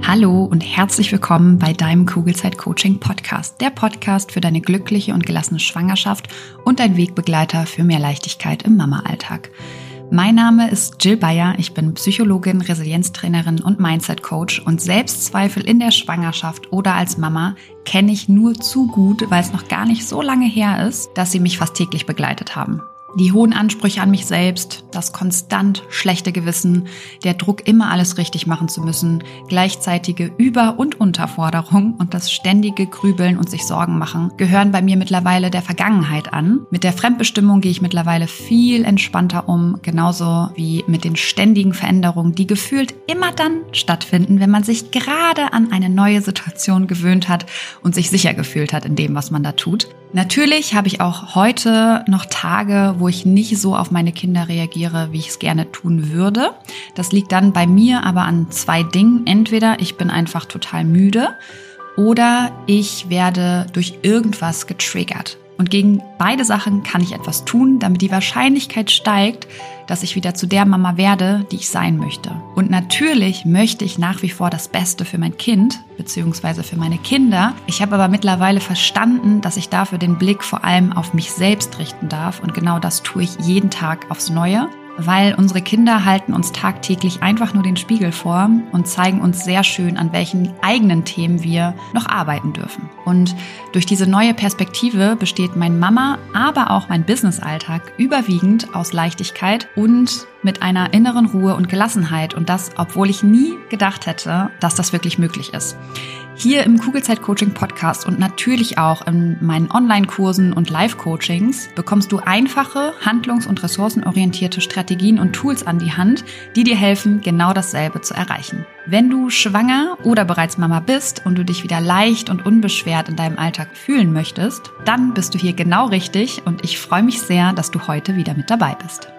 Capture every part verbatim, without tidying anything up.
Hallo und herzlich willkommen bei deinem Kugelzeit-Coaching-Podcast, der Podcast für deine glückliche und gelassene Schwangerschaft und ein Wegbegleiter für mehr Leichtigkeit im Mama-Alltag. Mein Name ist Jill Bayer, ich bin Psychologin, Resilienztrainerin und Mindset-Coach und Selbstzweifel in der Schwangerschaft oder als Mama kenne ich nur zu gut, weil es noch gar nicht so lange her ist, dass sie mich fast täglich begleitet haben. Die hohen Ansprüche an mich selbst, das konstant schlechte Gewissen, der Druck, immer alles richtig machen zu müssen, gleichzeitige Über- und Unterforderung und das ständige Grübeln und sich Sorgen machen gehören bei mir mittlerweile der Vergangenheit an. Mit der Fremdbestimmung gehe ich mittlerweile viel entspannter um, genauso wie mit den ständigen Veränderungen, die gefühlt immer dann stattfinden, wenn man sich gerade an eine neue Situation gewöhnt hat und sich sicher gefühlt hat in dem, was man da tut. Natürlich habe ich auch heute noch Tage, wo ich nicht so auf meine Kinder reagiere, wie ich es gerne tun würde. Das liegt dann bei mir aber an zwei Dingen. Entweder ich bin einfach total müde oder ich werde durch irgendwas getriggert. Und gegen beide Sachen kann ich etwas tun, damit die Wahrscheinlichkeit steigt, dass ich wieder zu der Mama werde, die ich sein möchte. Und natürlich möchte ich nach wie vor das Beste für mein Kind bzw. für meine Kinder. Ich habe aber mittlerweile verstanden, dass ich dafür den Blick vor allem auf mich selbst richten darf. Und genau das tue ich jeden Tag aufs Neue. Weil unsere Kinder halten uns tagtäglich einfach nur den Spiegel vor und zeigen uns sehr schön, an welchen eigenen Themen wir noch arbeiten dürfen. Und durch diese neue Perspektive besteht mein Mama, aber auch mein Business-Alltag überwiegend aus Leichtigkeit und mit einer inneren Ruhe und Gelassenheit. Und das, obwohl ich nie gedacht hätte, dass das wirklich möglich ist. Hier im Kugelzeit-Coaching-Podcast und natürlich auch in meinen Online-Kursen und Live-Coachings bekommst du einfache, handlungs- und ressourcenorientierte Strategien und Tools an die Hand, die dir helfen, genau dasselbe zu erreichen. Wenn du schwanger oder bereits Mama bist und du dich wieder leicht und unbeschwert in deinem Alltag fühlen möchtest, dann bist du hier genau richtig und ich freue mich sehr, dass du heute wieder mit dabei bist.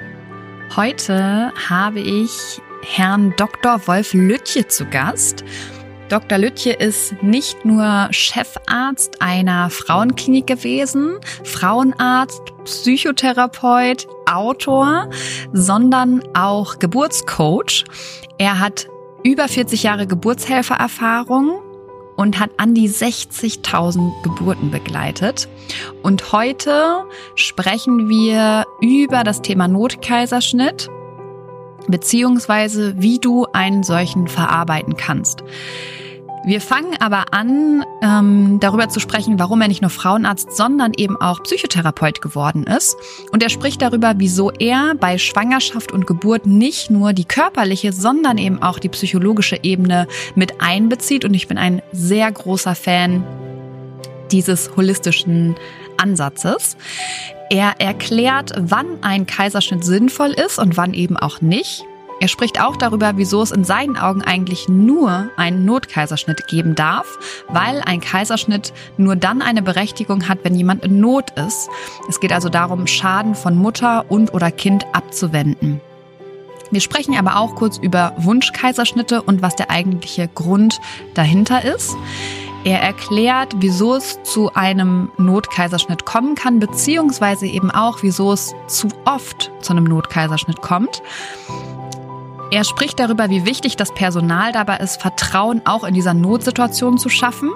Heute habe ich Herrn Doktor Wolf Lüttje zu Gast. Doktor Lüttje ist nicht nur Chefarzt einer Frauenklinik gewesen, Frauenarzt, Psychotherapeut, Autor, sondern auch Geburtscoach. Er hat über vierzig Jahre Geburtshelfererfahrung und hat an die sechzigtausend Geburten begleitet. Und heute sprechen wir über das Thema Notkaiserschnitt, beziehungsweise wie du einen solchen verarbeiten kannst. Wir fangen aber an, ähm, darüber zu sprechen, warum er nicht nur Frauenarzt, sondern eben auch Psychotherapeut geworden ist. Und er spricht darüber, wieso er bei Schwangerschaft und Geburt nicht nur die körperliche, sondern eben auch die psychologische Ebene mit einbezieht. Und ich bin ein sehr großer Fan dieses holistischen Ansatzes. Er erklärt, wann ein Kaiserschnitt sinnvoll ist und wann eben auch nicht. Er spricht auch darüber, wieso es in seinen Augen eigentlich nur einen Notkaiserschnitt geben darf, weil ein Kaiserschnitt nur dann eine Berechtigung hat, wenn jemand in Not ist. Es geht also darum, Schaden von Mutter und oder Kind abzuwenden. Wir sprechen aber auch kurz über Wunschkaiserschnitte und was der eigentliche Grund dahinter ist. Er erklärt, wieso es zu einem Notkaiserschnitt kommen kann, beziehungsweise eben auch, wieso es zu oft zu einem Notkaiserschnitt kommt. Er spricht darüber, wie wichtig das Personal dabei ist, Vertrauen auch in dieser Notsituation zu schaffen,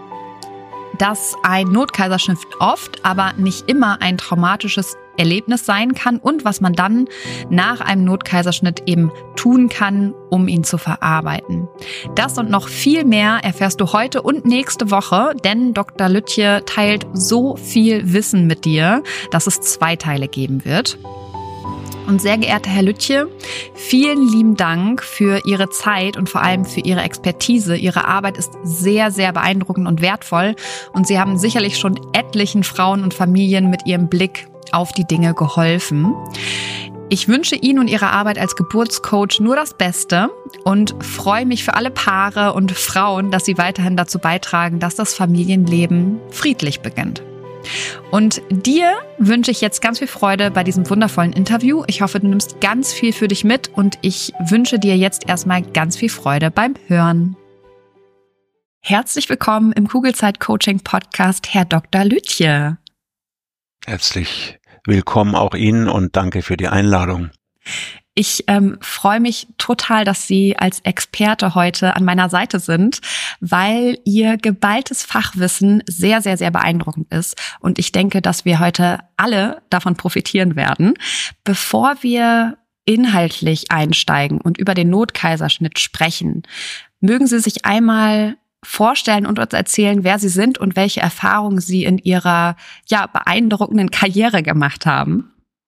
dass ein Notkaiserschnitt oft, aber nicht immer ein traumatisches Erlebnis sein kann und was man dann nach einem Notkaiserschnitt eben tun kann, um ihn zu verarbeiten. Das und noch viel mehr erfährst du heute und nächste Woche, denn Doktor Lüttje teilt so viel Wissen mit dir, dass es zwei Teile geben wird. Und sehr geehrter Herr Lüttje, vielen lieben Dank für Ihre Zeit und vor allem für Ihre Expertise. Ihre Arbeit ist sehr, sehr beeindruckend und wertvoll und Sie haben sicherlich schon etlichen Frauen und Familien mit Ihrem Blick auf die Dinge geholfen. Ich wünsche Ihnen und Ihrer Arbeit als Geburtscoach nur das Beste und freue mich für alle Paare und Frauen, dass Sie weiterhin dazu beitragen, dass das Familienleben friedlich beginnt. Und dir wünsche ich jetzt ganz viel Freude bei diesem wundervollen Interview. Ich hoffe, du nimmst ganz viel für dich mit und ich wünsche dir jetzt erstmal ganz viel Freude beim Hören. Herzlich willkommen im Kugelzeit-Coaching-Podcast, Herr Doktor Lüttje. Herzlich willkommen auch Ihnen und danke für die Einladung. Ich ähm, freue mich total, dass Sie als Experte heute an meiner Seite sind, weil Ihr geballtes Fachwissen sehr, sehr, sehr beeindruckend ist. Und ich denke, dass wir heute alle davon profitieren werden. Bevor wir inhaltlich einsteigen und über den Notkaiserschnitt sprechen, mögen Sie sich einmal vorstellen und uns erzählen, wer Sie sind und welche Erfahrungen Sie in Ihrer ja beeindruckenden Karriere gemacht haben?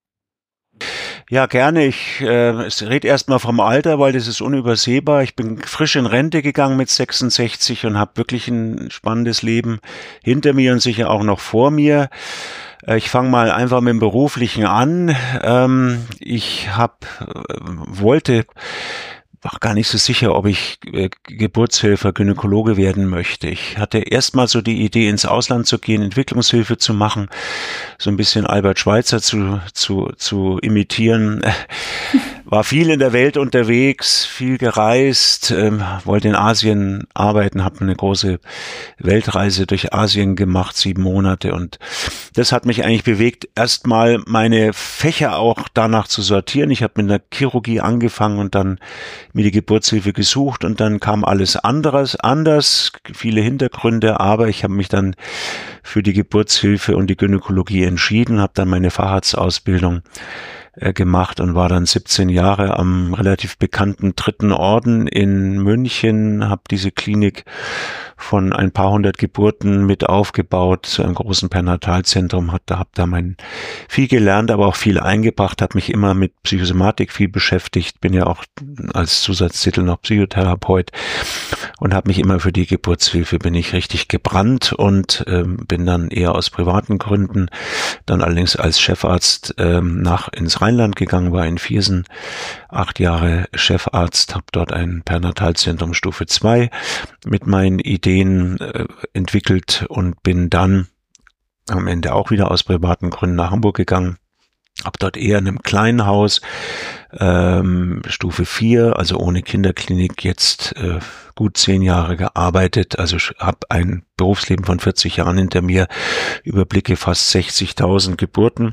Ja, gerne. Ich äh, rede erstmal vom Alter, weil das ist unübersehbar. Ich bin frisch in Rente gegangen mit sechsundsechzig und habe wirklich ein spannendes Leben hinter mir und sicher auch noch vor mir. Äh, ich fange mal einfach mit dem Beruflichen an. Ähm, ich hab, äh, wollte... war gar nicht so sicher, ob ich äh, Geburtshelfer, Gynäkologe werden möchte. Ich hatte erstmal so die Idee, ins Ausland zu gehen, Entwicklungshilfe zu machen, so ein bisschen Albert Schweitzer zu zu zu imitieren. War viel in der Welt unterwegs, viel gereist, ähm, wollte in Asien arbeiten, habe eine große Weltreise durch Asien gemacht, sieben Monate, und das hat mich eigentlich bewegt, erstmal meine Fächer auch danach zu sortieren. Ich habe mit der Chirurgie angefangen und dann mir die Geburtshilfe gesucht, und dann kam alles anderes, anders, viele Hintergründe, aber ich habe mich dann für die Geburtshilfe und die Gynäkologie entschieden, habe dann meine Facharztausbildung gemacht und war dann siebzehn Jahre am relativ bekannten Dritten Orden in München, habe diese Klinik von ein paar hundert Geburten mit aufgebaut zu einem großen Perinatalzentrum, habe da, hab da mein viel gelernt, aber auch viel eingebracht, habe mich immer mit Psychosomatik viel beschäftigt, bin ja auch als Zusatztitel noch Psychotherapeut und habe mich immer für die Geburtshilfe, bin ich richtig gebrannt und ähm, bin dann eher aus privaten Gründen, dann allerdings als Chefarzt ähm, nach ins Rheinland gegangen, war in Viersen acht Jahre Chefarzt, habe dort ein Perinatalzentrum Stufe zwei mit meinen Ideen äh, entwickelt und bin dann am Ende auch wieder aus privaten Gründen nach Hamburg gegangen. Habe dort eher in einem kleinen Haus, ähm, Stufe vier, also ohne Kinderklinik, jetzt äh, gut zehn Jahre gearbeitet. Also habe ein Berufsleben von vierzig Jahren hinter mir, überblicke fast sechzigtausend Geburten.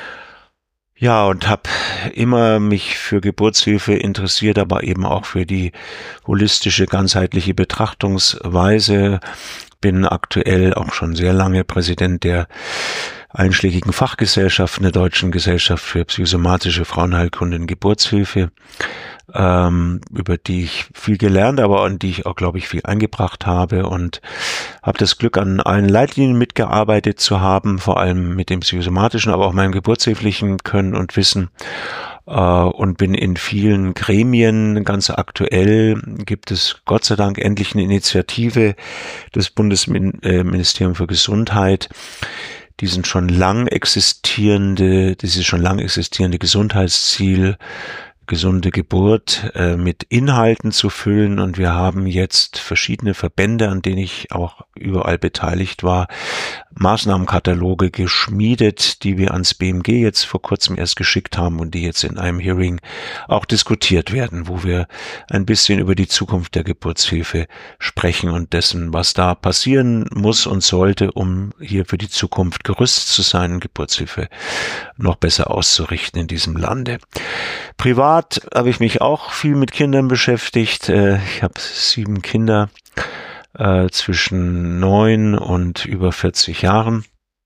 Ja, und habe immer mich für Geburtshilfe interessiert, aber eben auch für die holistische, ganzheitliche Betrachtungsweise. Bin aktuell auch schon sehr lange Präsident der einschlägigen Fachgesellschaften der Deutschen Gesellschaft für psychosomatische Frauenheilkunde und Geburtshilfe, ähm, über die ich viel gelernt, aber an die ich auch, glaube ich, viel eingebracht habe, und habe das Glück, an allen Leitlinien mitgearbeitet zu haben, vor allem mit dem psychosomatischen, aber auch meinem geburtshilflichen Können und Wissen. Uh, und bin in vielen Gremien. Ganz aktuell gibt es Gott sei Dank endlich eine Initiative des Bundesministeriums für Gesundheit, diesen schon lang existierende, dieses schon lang existierende Gesundheitsziel, gesunde Geburt äh, mit Inhalten zu füllen, und wir haben jetzt verschiedene Verbände, an denen ich auch überall beteiligt war, Maßnahmenkataloge geschmiedet, die wir ans B M G jetzt vor kurzem erst geschickt haben und die jetzt in einem Hearing auch diskutiert werden, wo wir ein bisschen über die Zukunft der Geburtshilfe sprechen und dessen, was da passieren muss und sollte, um hier für die Zukunft gerüstet zu sein und Geburtshilfe noch besser auszurichten in diesem Lande. Privat habe ich mich auch viel mit Kindern beschäftigt. Ich habe sieben Kinder äh, zwischen neun und über vierzig Jahren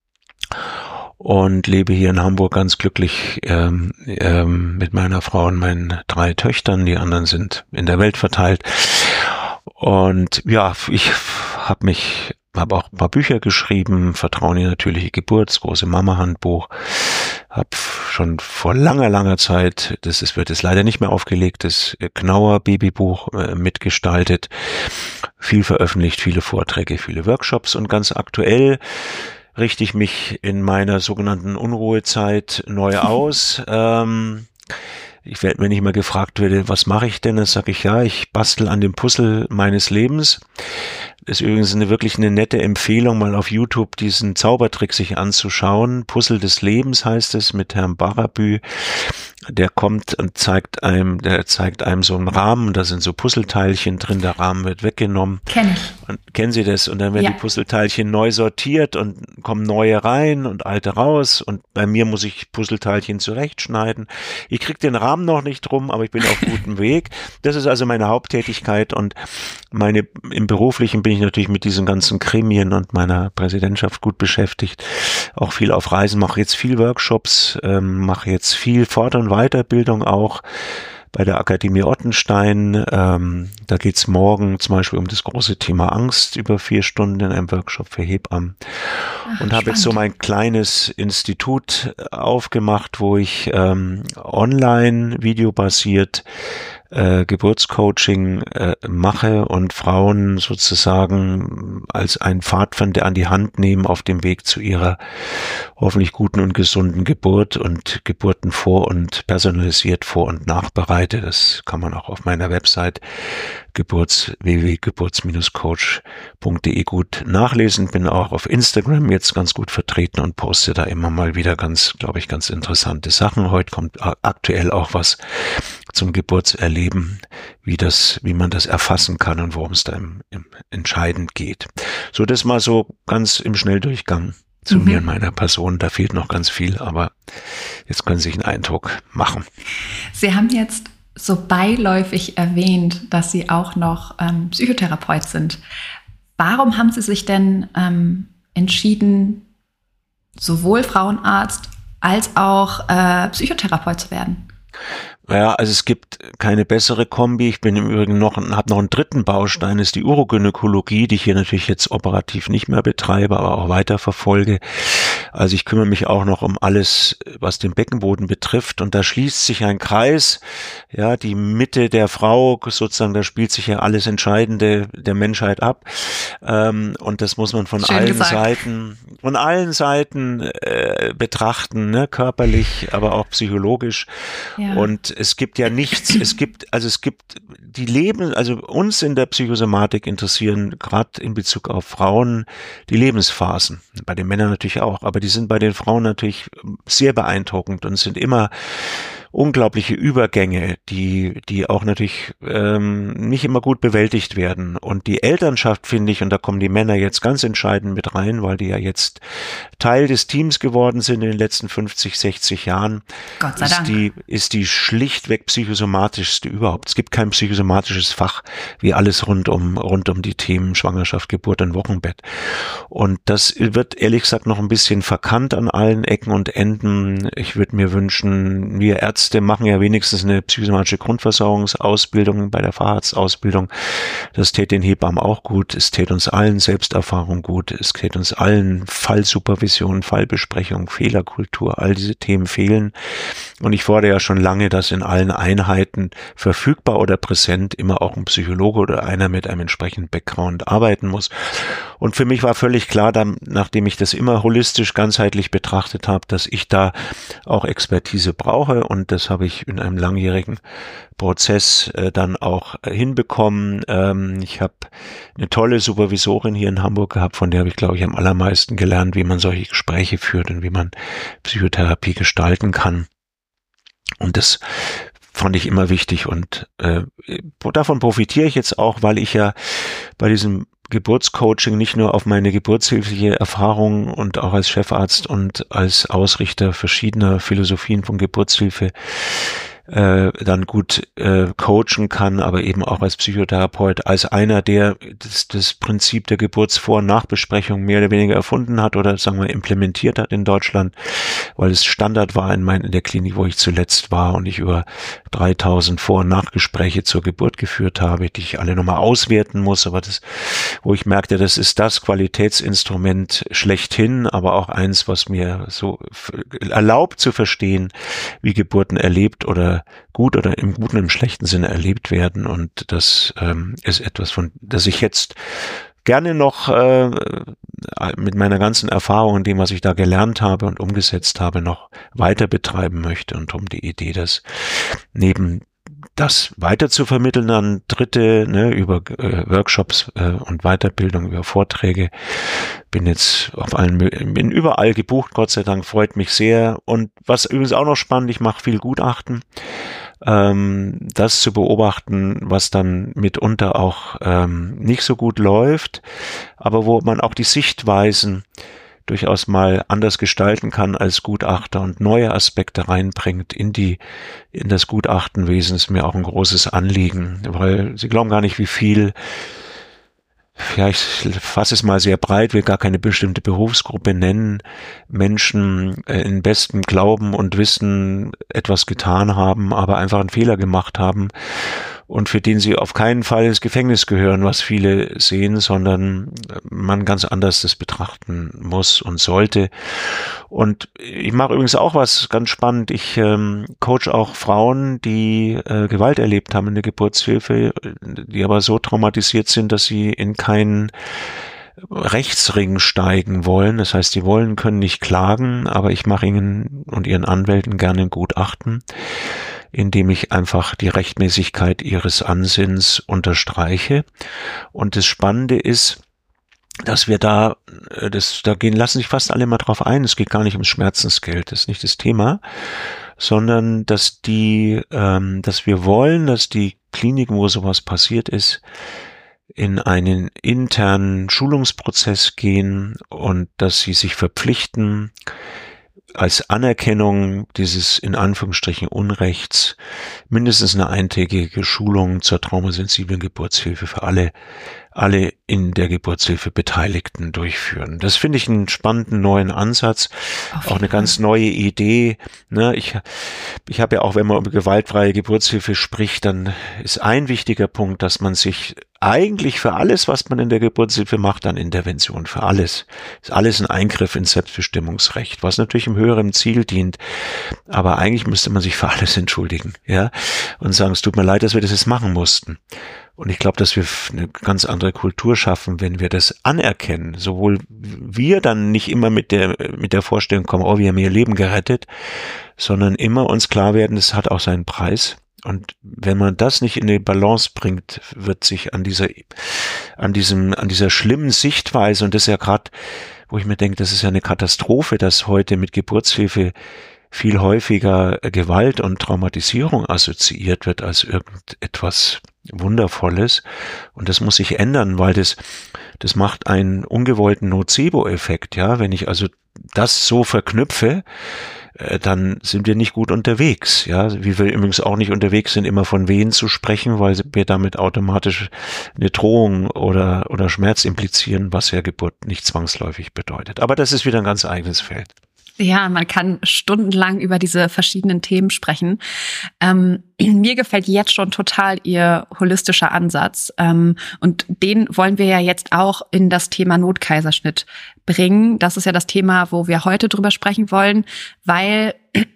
und lebe hier in Hamburg ganz glücklich ähm, ähm, mit meiner Frau und meinen drei Töchtern. Die anderen sind in der Welt verteilt. Und ja, ich habe mich habe auch ein paar Bücher geschrieben, Vertrauen in die natürliche Geburt, das große Mama-Handbuch. Habe schon vor langer, langer Zeit, das ist, wird jetzt leider nicht mehr aufgelegt, das Knauer Babybuch äh, mitgestaltet. Viel veröffentlicht, viele Vorträge, viele Workshops, und ganz aktuell richte ich mich in meiner sogenannten Unruhezeit neu aus. ähm, Ich werde, wenn ich mal gefragt werde, was mache ich denn, dann sage ich, ja, ich bastel an dem Puzzle meines Lebens. Das ist übrigens eine wirklich eine nette Empfehlung, mal auf YouTube diesen Zaubertrick sich anzuschauen. Puzzle des Lebens heißt es, mit Herrn Barabü. der kommt und zeigt einem, der zeigt einem so einen Rahmen, da sind so Puzzleteilchen drin, der Rahmen wird weggenommen. Kenn ich. Und kennen Sie das? Und dann werden Ja. die Puzzleteilchen neu sortiert und kommen neue rein und alte raus. Und bei mir muss ich Puzzleteilchen zurechtschneiden. Ich kriege den Rahmen noch nicht drum, aber ich bin auf gutem Weg. Das ist also meine Haupttätigkeit, und meine, im Beruflichen bin ich natürlich mit diesen ganzen Gremien und meiner Präsidentschaft gut beschäftigt. Auch viel auf Reisen, mache jetzt viel Workshops, ähm, mache jetzt viel Fort- und Weiterbildung auch bei der Akademie Ottenstein. Ähm, da geht's morgen zum Beispiel um das große Thema Angst über vier Stunden in einem Workshop für Hebammen. Ach, und habe jetzt so mein kleines Institut aufgemacht, wo ich ähm, online videobasiert Äh, Geburtscoaching äh, mache und Frauen sozusagen als einen Pfadfinder an die Hand nehmen auf dem Weg zu ihrer hoffentlich guten und gesunden Geburt, und Geburten vor und personalisiert vor und nachbereite. Das kann man auch auf meiner Website geburts w w w punkt geburts Bindestrich coach punkt de gut nachlesen. Bin auch auf Instagram jetzt ganz gut vertreten und poste da immer mal wieder ganz, glaube ich, ganz interessante Sachen. Heute kommt aktuell auch was zum Geburtserleben, wie das, wie man das erfassen kann und worum es da im, im entscheidend geht. So, das mal so ganz im Schnelldurchgang zu mhm. mir und meiner Person. Da fehlt noch ganz viel, aber jetzt können Sie sich einen Eindruck machen. Sie haben jetzt so beiläufig erwähnt, dass Sie auch noch ähm, Psychotherapeut sind. Warum haben Sie sich denn ähm, entschieden, sowohl Frauenarzt als auch äh, Psychotherapeut zu werden? Ja, also es gibt keine bessere Kombi. Ich bin im Übrigen noch, habe noch einen dritten Baustein, ist die Urogynäkologie, die ich hier natürlich jetzt operativ nicht mehr betreibe, aber auch weiter verfolge. Also ich kümmere mich auch noch um alles, was den Beckenboden betrifft, und da schließt sich ein Kreis, ja, die Mitte der Frau sozusagen, da spielt sich ja alles Entscheidende der Menschheit ab, ähm, und das muss man von Schön allen gesagt. Seiten, von allen Seiten äh, betrachten, ne, körperlich, aber auch psychologisch. Ja. Und es gibt ja nichts, es gibt, also es gibt die Leben, also uns in der Psychosomatik interessieren gerade in Bezug auf Frauen die Lebensphasen, bei den Männern natürlich auch, aber die sind bei den Frauen natürlich sehr beeindruckend und sind immer unglaubliche Übergänge, die die auch natürlich ähm, nicht immer gut bewältigt werden. Und die Elternschaft, finde ich, und da kommen die Männer jetzt ganz entscheidend mit rein, weil die ja jetzt Teil des Teams geworden sind in den letzten fünfzig, sechzig Jahren, Gott sei ist Dank. die ist die schlichtweg psychosomatischste überhaupt. Es gibt kein psychosomatisches Fach wie alles rund um rund um die Themen Schwangerschaft, Geburt und Wochenbett. Und das wird ehrlich gesagt noch ein bisschen verkannt an allen Ecken und Enden. Ich würde mir wünschen, wir Ärzte Ärzte machen ja wenigstens eine psychosomatische Grundversorgungsausbildung bei der Facharztausbildung. Das täte den Hebammen auch gut. Es täte uns allen Selbsterfahrung gut. Es täte uns allen Fallsupervision, Fallbesprechung, Fehlerkultur. All diese Themen fehlen. Und ich fordere ja schon lange, dass in allen Einheiten verfügbar oder präsent immer auch ein Psychologe oder einer mit einem entsprechenden Background arbeiten muss. Und für mich war völlig klar, dann, nachdem ich das immer holistisch, ganzheitlich betrachtet habe, dass ich da auch Expertise brauche, und das habe ich in einem langjährigen Prozess äh, dann auch äh, hinbekommen. Ähm, ich habe eine tolle Supervisorin hier in Hamburg gehabt, von der habe ich, glaube ich, am allermeisten gelernt, wie man solche Gespräche führt und wie man Psychotherapie gestalten kann. Und das fand ich immer wichtig, und äh, davon profitiere ich jetzt auch, weil ich ja bei diesem Geburtscoaching nicht nur auf meine geburtshilfliche Erfahrung und auch als Chefarzt und als Ausrichter verschiedener Philosophien von Geburtshilfe äh, dann gut äh, coachen kann, aber eben auch als Psychotherapeut, als einer, der das, das Prinzip der Geburtsvor- und Nachbesprechung mehr oder weniger erfunden hat oder sagen wir implementiert hat in Deutschland, weil es Standard war in, mein, in der Klinik, wo ich zuletzt war und ich über dreitausend Vor- und Nachgespräche zur Geburt geführt habe, die ich alle nochmal auswerten muss, aber das, wo ich merkte, das ist das Qualitätsinstrument schlechthin, aber auch eins, was mir so erlaubt zu verstehen, wie Geburten erlebt oder gut oder im guten und im schlechten Sinne erlebt werden, und das ähm, ist etwas, von das ich jetzt gerne noch äh, mit meiner ganzen Erfahrung und dem, was ich da gelernt habe und umgesetzt habe, noch weiter betreiben möchte, und um die Idee, dass neben das weiter zu vermitteln an Dritte, ne, über äh, Workshops äh, und Weiterbildung, über Vorträge. Bin jetzt auf allen, bin überall gebucht, Gott sei Dank, freut mich sehr. Und was übrigens auch noch spannend, ich mache viel Gutachten. Ähm, das zu beobachten, was dann mitunter auch ähm, nicht so gut läuft, aber wo man auch die Sichtweisen durchaus mal anders gestalten kann als Gutachter und neue Aspekte reinbringt in die, in das Gutachtenwesen, ist mir auch ein großes Anliegen, weil Sie glauben gar nicht, wie viel, ja, ich fasse es mal sehr breit, will gar keine bestimmte Berufsgruppe nennen, Menschen in bestem Glauben und Wissen etwas getan haben, aber einfach einen Fehler gemacht haben und für den sie auf keinen Fall ins Gefängnis gehören, was viele sehen, sondern man ganz anders das betrachten muss und sollte. Und ich mache übrigens auch was ganz spannend. Ich ähm, coach auch Frauen, die äh, Gewalt erlebt haben in der Geburtshilfe, die aber so traumatisiert sind, dass sie in keinen Rechtsring steigen wollen. Das heißt, die wollen, können nicht klagen, aber ich mache ihnen und ihren Anwälten gerne ein Gutachten, indem ich einfach die Rechtmäßigkeit ihres Ansinns unterstreiche. Und das Spannende ist, dass wir da, das, da gehen, lassen sich fast alle mal drauf ein. Es geht gar nicht ums Schmerzensgeld, das ist nicht das Thema, sondern dass die, ähm, dass wir wollen, dass die Kliniken, wo sowas passiert ist, in einen internen Schulungsprozess gehen und dass sie sich verpflichten, als Anerkennung dieses in Anführungsstrichen Unrechts mindestens eine eintägige Schulung zur traumasensiblen Geburtshilfe für alle, alle in der Geburtshilfe Beteiligten durchführen. Das finde ich einen spannenden neuen Ansatz, auch eine ganz neue Idee. Ne, ich, ich habe ja auch, wenn man über gewaltfreie Geburtshilfe spricht, dann ist ein wichtiger Punkt, dass man sich eigentlich für alles, was man in der Geburtshilfe macht, dann Intervention für alles. Ist alles ein Eingriff ins Selbstbestimmungsrecht, was natürlich im höheren Ziel dient. Aber eigentlich müsste man sich für alles entschuldigen, ja, und sagen, es tut mir leid, dass wir das jetzt machen mussten. Und ich glaube, dass wir eine ganz andere Kultur schaffen, wenn wir das anerkennen. Sowohl wir dann nicht immer mit der, mit der Vorstellung kommen, oh, wir haben ihr Leben gerettet, sondern immer uns klar werden, es hat auch seinen Preis. Und wenn man das nicht in die Balance bringt, wird sich an dieser, an diesem, an dieser schlimmen Sichtweise, und das ist ja gerade, wo ich mir denke, das ist ja eine Katastrophe, dass heute mit Geburtshilfe viel häufiger Gewalt und Traumatisierung assoziiert wird als irgendetwas Wundervolles. Und das muss sich ändern, weil das, das macht einen ungewollten Nocebo-Effekt, ja. Wenn ich also das so verknüpfe, dann sind wir nicht gut unterwegs, ja, wie wir übrigens auch nicht unterwegs sind, immer von Wehen zu sprechen, weil wir damit automatisch eine Drohung oder oder Schmerz implizieren, was ja Geburt nicht zwangsläufig bedeutet. Aber das ist wieder ein ganz eigenes Feld. Ja, man kann stundenlang über diese verschiedenen Themen sprechen. Ähm, mir gefällt jetzt schon total Ihr holistischer Ansatz. Ähm, und den wollen wir ja jetzt auch in das Thema Notkaiserschnitt bringen. Das ist ja das Thema, wo wir heute drüber sprechen wollen, weil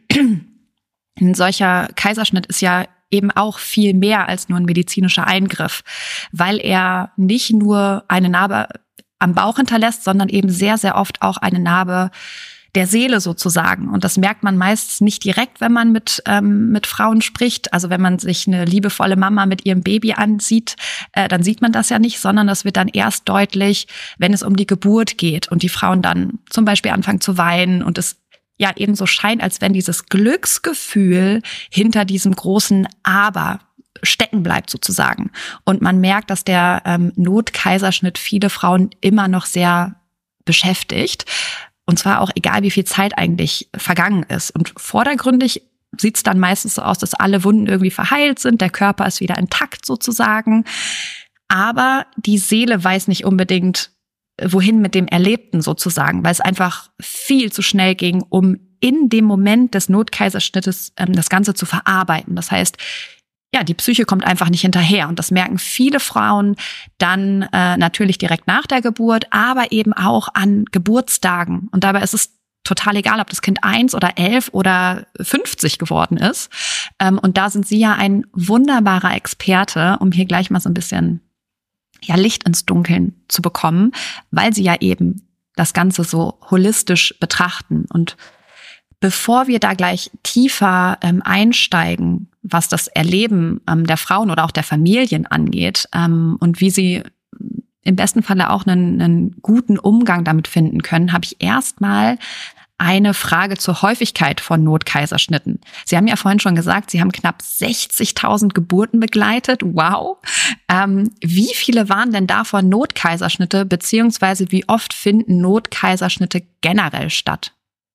ein solcher Kaiserschnitt ist ja eben auch viel mehr als nur ein medizinischer Eingriff, weil er nicht nur eine Narbe am Bauch hinterlässt, sondern eben sehr, sehr oft auch eine Narbe der Seele sozusagen. Und das merkt man meist nicht direkt, wenn man mit ähm, mit Frauen spricht. Also wenn man sich eine liebevolle Mama mit ihrem Baby ansieht, äh, dann sieht man das ja nicht, sondern das wird dann erst deutlich, wenn es um die Geburt geht und die Frauen dann zum Beispiel anfangen zu weinen und es ja eben so scheint, als wenn dieses Glücksgefühl hinter diesem großen Aber stecken bleibt sozusagen. Und man merkt, dass der ähm, Notkaiserschnitt viele Frauen immer noch sehr beschäftigt. Und zwar auch egal, wie viel Zeit eigentlich vergangen ist. Und vordergründig sieht es dann meistens so aus, dass alle Wunden irgendwie verheilt sind, der Körper ist wieder intakt sozusagen. Aber die Seele weiß nicht unbedingt, wohin mit dem Erlebten sozusagen, weil es einfach viel zu schnell ging, um in dem Moment des Notkaiserschnittes ähm, das Ganze zu verarbeiten. Das heißt, ja, die Psyche kommt einfach nicht hinterher. Und das merken viele Frauen dann äh, natürlich direkt nach der Geburt, aber eben auch an Geburtstagen. Und dabei ist es total egal, ob das Kind eins oder elf oder fünfzig geworden ist. Ähm, und da sind Sie ja ein wunderbarer Experte, um hier gleich mal so ein bisschen ja, Licht ins Dunkeln zu bekommen, weil Sie ja eben das Ganze so holistisch betrachten. Und bevor wir da gleich tiefer ähm, einsteigen, was das Erleben ähm, der Frauen oder auch der Familien angeht ähm, und wie sie im besten Falle auch einen, einen guten Umgang damit finden können, habe ich erstmal eine Frage zur Häufigkeit von Notkaiserschnitten. Sie haben ja vorhin schon gesagt, Sie haben knapp sechzigtausend Geburten begleitet. Wow. Ähm, wie viele waren denn davon Notkaiserschnitte, beziehungsweise wie oft finden Notkaiserschnitte generell statt?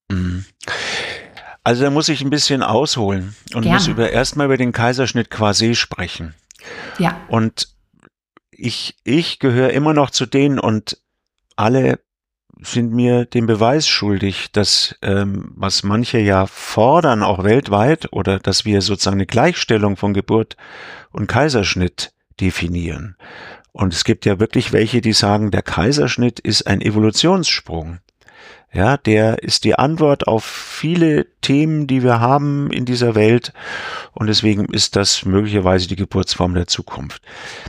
Also da muss ich ein bisschen ausholen und Gerne. muss über erstmal über den Kaiserschnitt quasi sprechen. Ja. Und ich, ich gehöre immer noch zu denen und alle sind mir den Beweis schuldig, dass ähm, was manche ja fordern, auch weltweit, oder dass wir sozusagen eine Gleichstellung von Geburt und Kaiserschnitt definieren. Und es gibt ja wirklich welche, die sagen, der Kaiserschnitt ist ein Evolutionssprung. Ja, der ist die Antwort auf viele Themen, die wir haben in dieser Welt. Und deswegen ist das möglicherweise die Geburtsform der Zukunft.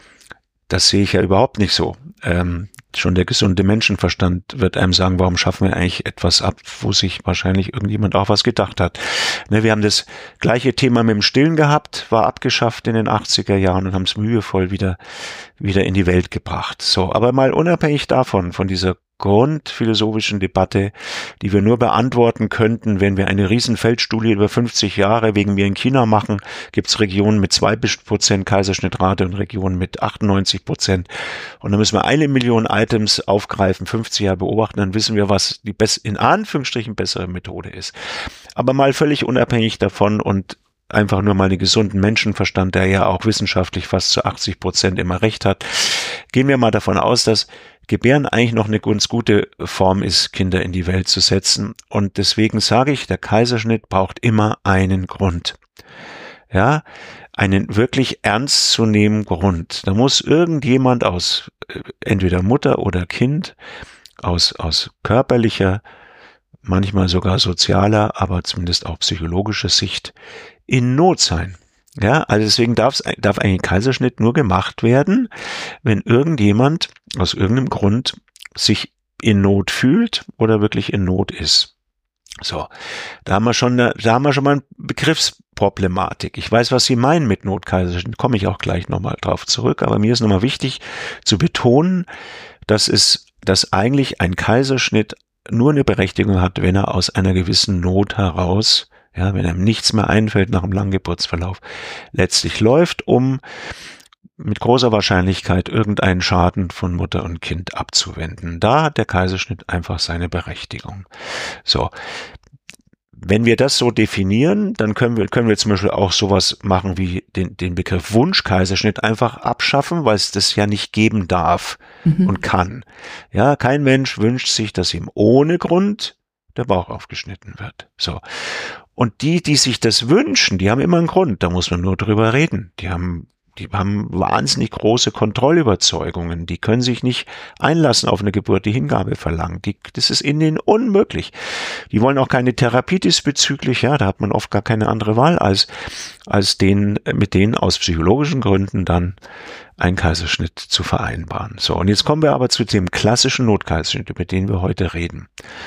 Das sehe ich ja überhaupt nicht so. Ähm, schon der gesunde Menschenverstand wird einem sagen, warum schaffen wir eigentlich etwas ab, wo sich wahrscheinlich irgendjemand auch was gedacht hat. Ne, wir haben das gleiche Thema mit dem Stillen gehabt, war abgeschafft in den achtziger Jahren und haben es mühevoll wieder, wieder in die Welt gebracht. So, aber mal unabhängig davon, von dieser grundphilosophischen Debatte, die wir nur beantworten könnten, wenn wir eine riesen Feldstudie über fünfzig Jahre wegen mir in China machen, gibt es Regionen mit zwei Prozent Kaiserschnittrate und Regionen mit achtundneunzig Prozent. Und dann müssen wir eine Million Items aufgreifen, fünfzig Jahre beobachten, dann wissen wir, was die best- in Anführungsstrichen bessere Methode ist. Aber mal völlig unabhängig davon und einfach nur mal den gesunden Menschenverstand, der ja auch wissenschaftlich fast zu achtzig Prozent immer recht hat, gehen wir mal davon aus, dass Gebären eigentlich noch eine ganz gute Form ist, Kinder in die Welt zu setzen. Und deswegen sage ich, der Kaiserschnitt braucht immer einen Grund. Ja, einen wirklich ernstzunehmenden Grund. Da muss irgendjemand aus, entweder Mutter oder Kind, aus, aus körperlicher, manchmal sogar sozialer, aber zumindest auch psychologischer Sicht in Not sein. Ja, also deswegen darf's, darf ein Kaiserschnitt nur gemacht werden, wenn irgendjemand aus irgendeinem Grund sich in Not fühlt oder wirklich in Not ist. So, da haben wir schon, da haben wir schon mal eine Begriffsproblematik. Ich weiß, was Sie meinen mit Notkaiserschnitt, komme ich auch gleich nochmal drauf zurück, aber mir ist nochmal wichtig zu betonen, dass es, dass eigentlich ein Kaiserschnitt nur eine Berechtigung hat, wenn er aus einer gewissen Not heraus, ja, wenn einem nichts mehr einfällt nach einem langen Geburtsverlauf, letztlich läuft, um mit großer Wahrscheinlichkeit irgendeinen Schaden von Mutter und Kind abzuwenden. Da hat der Kaiserschnitt einfach seine Berechtigung. So. Wenn wir das so definieren, dann können wir, können wir zum Beispiel auch sowas machen wie den, den Begriff Wunschkaiserschnitt einfach abschaffen, weil es das ja nicht geben darf mhm. und kann. Ja, kein Mensch wünscht sich, dass ihm ohne Grund der Bauch aufgeschnitten wird. So. Und die, die sich das wünschen, die haben immer einen Grund. Da muss man nur drüber reden. Die haben Die haben wahnsinnig große Kontrollüberzeugungen. Die können sich nicht einlassen auf eine Geburt, die Hingabe verlangen. Die, das ist ihnen unmöglich. Die wollen auch keine Therapie diesbezüglich. Ja, da hat man oft gar keine andere Wahl, als, als den, mit denen aus psychologischen Gründen dann einen Kaiserschnitt zu vereinbaren. So, und jetzt kommen wir aber zu dem klassischen Notkaiserschnitt, über den wir heute reden.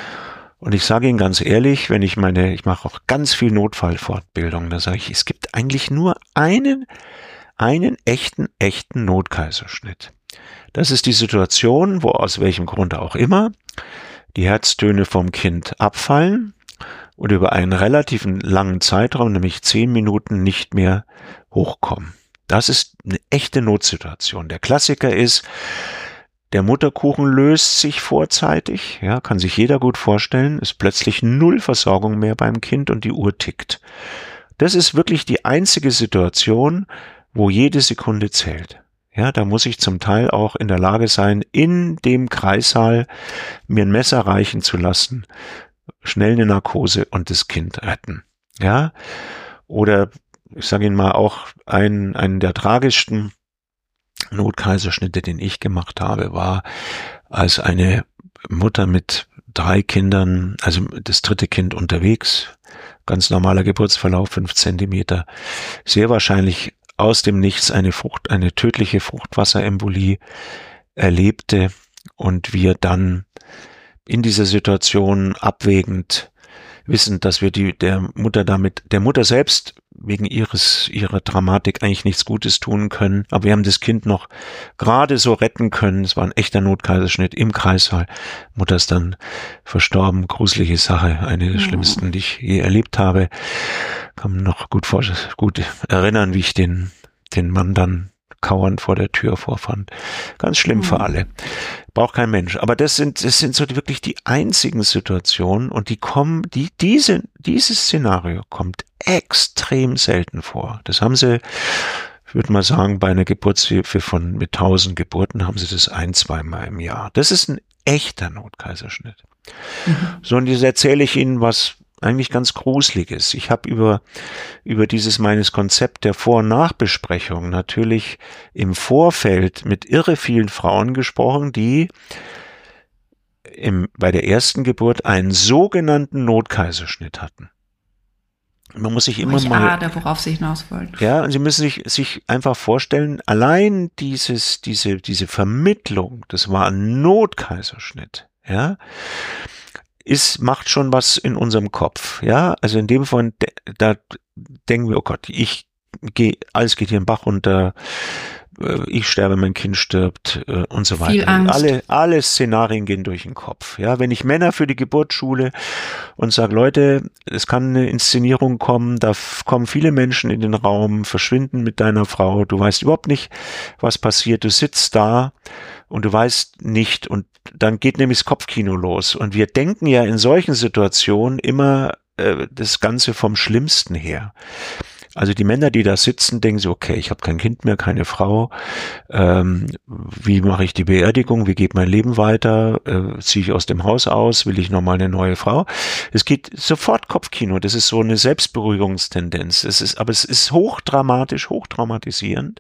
Und ich sage Ihnen ganz ehrlich, wenn ich meine, ich mache auch ganz viel Notfallfortbildung, da sage ich, es gibt eigentlich nur einen einen echten, echten Notkaiserschnitt. Das ist die Situation, wo aus welchem Grund auch immer die Herztöne vom Kind abfallen und über einen relativ langen Zeitraum, nämlich zehn Minuten, nicht mehr hochkommen. Das ist eine echte Notsituation. Der Klassiker ist, der Mutterkuchen löst sich vorzeitig, ja, kann sich jeder gut vorstellen, ist plötzlich null Versorgung mehr beim Kind und die Uhr tickt. Das ist wirklich die einzige Situation, wo jede Sekunde zählt. Ja, da muss ich zum Teil auch in der Lage sein, in dem Kreissaal mir ein Messer reichen zu lassen, schnell eine Narkose und das Kind retten. Ja, oder ich sage Ihnen mal auch ein, einen der tragischsten Notkaiserschnitte, den ich gemacht habe, war, als eine Mutter mit drei Kindern, also das dritte Kind unterwegs, ganz normaler Geburtsverlauf, fünf Zentimeter, sehr wahrscheinlich aus dem Nichts eine Frucht, eine tödliche Fruchtwasserembolie erlebte und wir dann in dieser Situation abwägend wissen, dass wir die der Mutter damit, der Mutter selbst wegen ihres ihrer Dramatik eigentlich nichts Gutes tun können. Aber wir haben das Kind noch gerade so retten können. Es war ein echter Notkaiserschnitt im Kreissaal. Mutter ist dann verstorben. Gruselige Sache, eine der schlimmsten, die ich je erlebt habe. Kann man noch gut vor, gut erinnern, wie ich den den Mann dann kauernd vor der Tür vorfand. Ganz schlimm mhm. für alle. Braucht kein Mensch. Aber das sind, das sind so wirklich die einzigen Situationen und die kommen, die, diese, dieses Szenario kommt extrem selten vor. Das haben sie, ich würde mal sagen, bei einer Geburtshilfe von mit tausend Geburten haben sie das ein, zweimal im Jahr. Das ist ein echter Notkaiserschnitt. Mhm. So, und jetzt erzähle ich Ihnen was eigentlich ganz Gruseliges. Ich habe über über dieses meines Konzept der Vor- und Nachbesprechung natürlich im Vorfeld mit irre vielen Frauen gesprochen, die im, bei der ersten Geburt einen sogenannten Notkaiserschnitt hatten. Man muss sich immer ich mal, ahne, worauf Sie hinaus wollen. Ja, und Sie müssen sich sich einfach vorstellen, allein dieses diese diese Vermittlung, das war ein Notkaiserschnitt, ja. Ist, macht schon was in unserem Kopf, ja, also in dem Fall, da denken wir, oh Gott, ich gehe, alles geht hier im Bach runter, ich sterbe, mein Kind stirbt und so weiter. Viel Angst. Alle, alle Szenarien gehen durch den Kopf, ja, wenn ich Männer für die Geburt schule und sage, Leute, es kann eine Inszenierung kommen, da kommen viele Menschen in den Raum, verschwinden mit deiner Frau, du weißt überhaupt nicht, was passiert, du sitzt da und du weißt nicht, und dann geht nämlich das Kopfkino los. Und wir denken ja in solchen Situationen immer äh, das Ganze vom Schlimmsten her. Also die Männer, die da sitzen, denken so, okay, ich habe kein Kind mehr, keine Frau. Ähm, wie mache ich die Beerdigung? Wie geht mein Leben weiter? Äh, ziehe ich aus dem Haus aus? Will ich nochmal eine neue Frau? Es geht sofort Kopfkino. Das ist so eine Selbstberuhigungstendenz. Es ist, aber es ist hochdramatisch, hochtraumatisierend.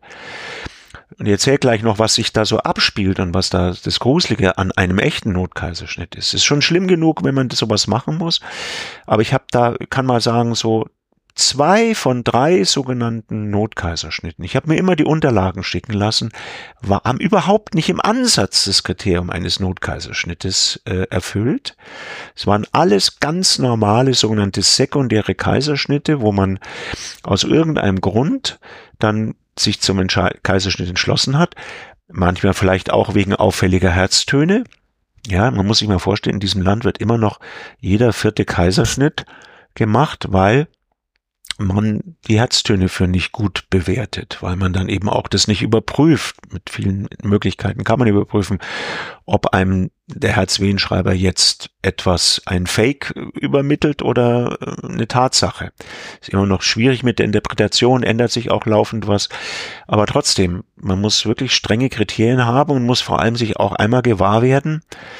Und ich erzähle gleich noch, was sich da so abspielt und was da das Gruselige an einem echten Notkaiserschnitt ist. Es ist schon schlimm genug, wenn man sowas machen muss. Aber ich habe da, kann mal sagen, so zwei von drei sogenannten Notkaiserschnitten. Ich habe mir immer die Unterlagen schicken lassen, war, haben überhaupt nicht im Ansatz das Kriterium eines Notkaiserschnittes äh, erfüllt. Es waren alles ganz normale sogenannte sekundäre Kaiserschnitte, wo man aus irgendeinem Grund dann sich zum Entsche- Kaiserschnitt entschlossen hat, manchmal vielleicht auch wegen auffälliger Herztöne. Ja, man muss sich mal vorstellen, in diesem Land wird immer noch jeder vierte Kaiserschnitt gemacht, weil man die Herztöne für nicht gut bewertet, weil man dann eben auch das nicht überprüft. Mit vielen Möglichkeiten kann man überprüfen, ob einem der Herzwehenschreiber jetzt etwas, ein Fake übermittelt oder eine Tatsache. Ist immer noch schwierig mit der Interpretation, ändert sich auch laufend was. Aber trotzdem, man muss wirklich strenge Kriterien haben und muss vor allem sich auch einmal gewahr werden,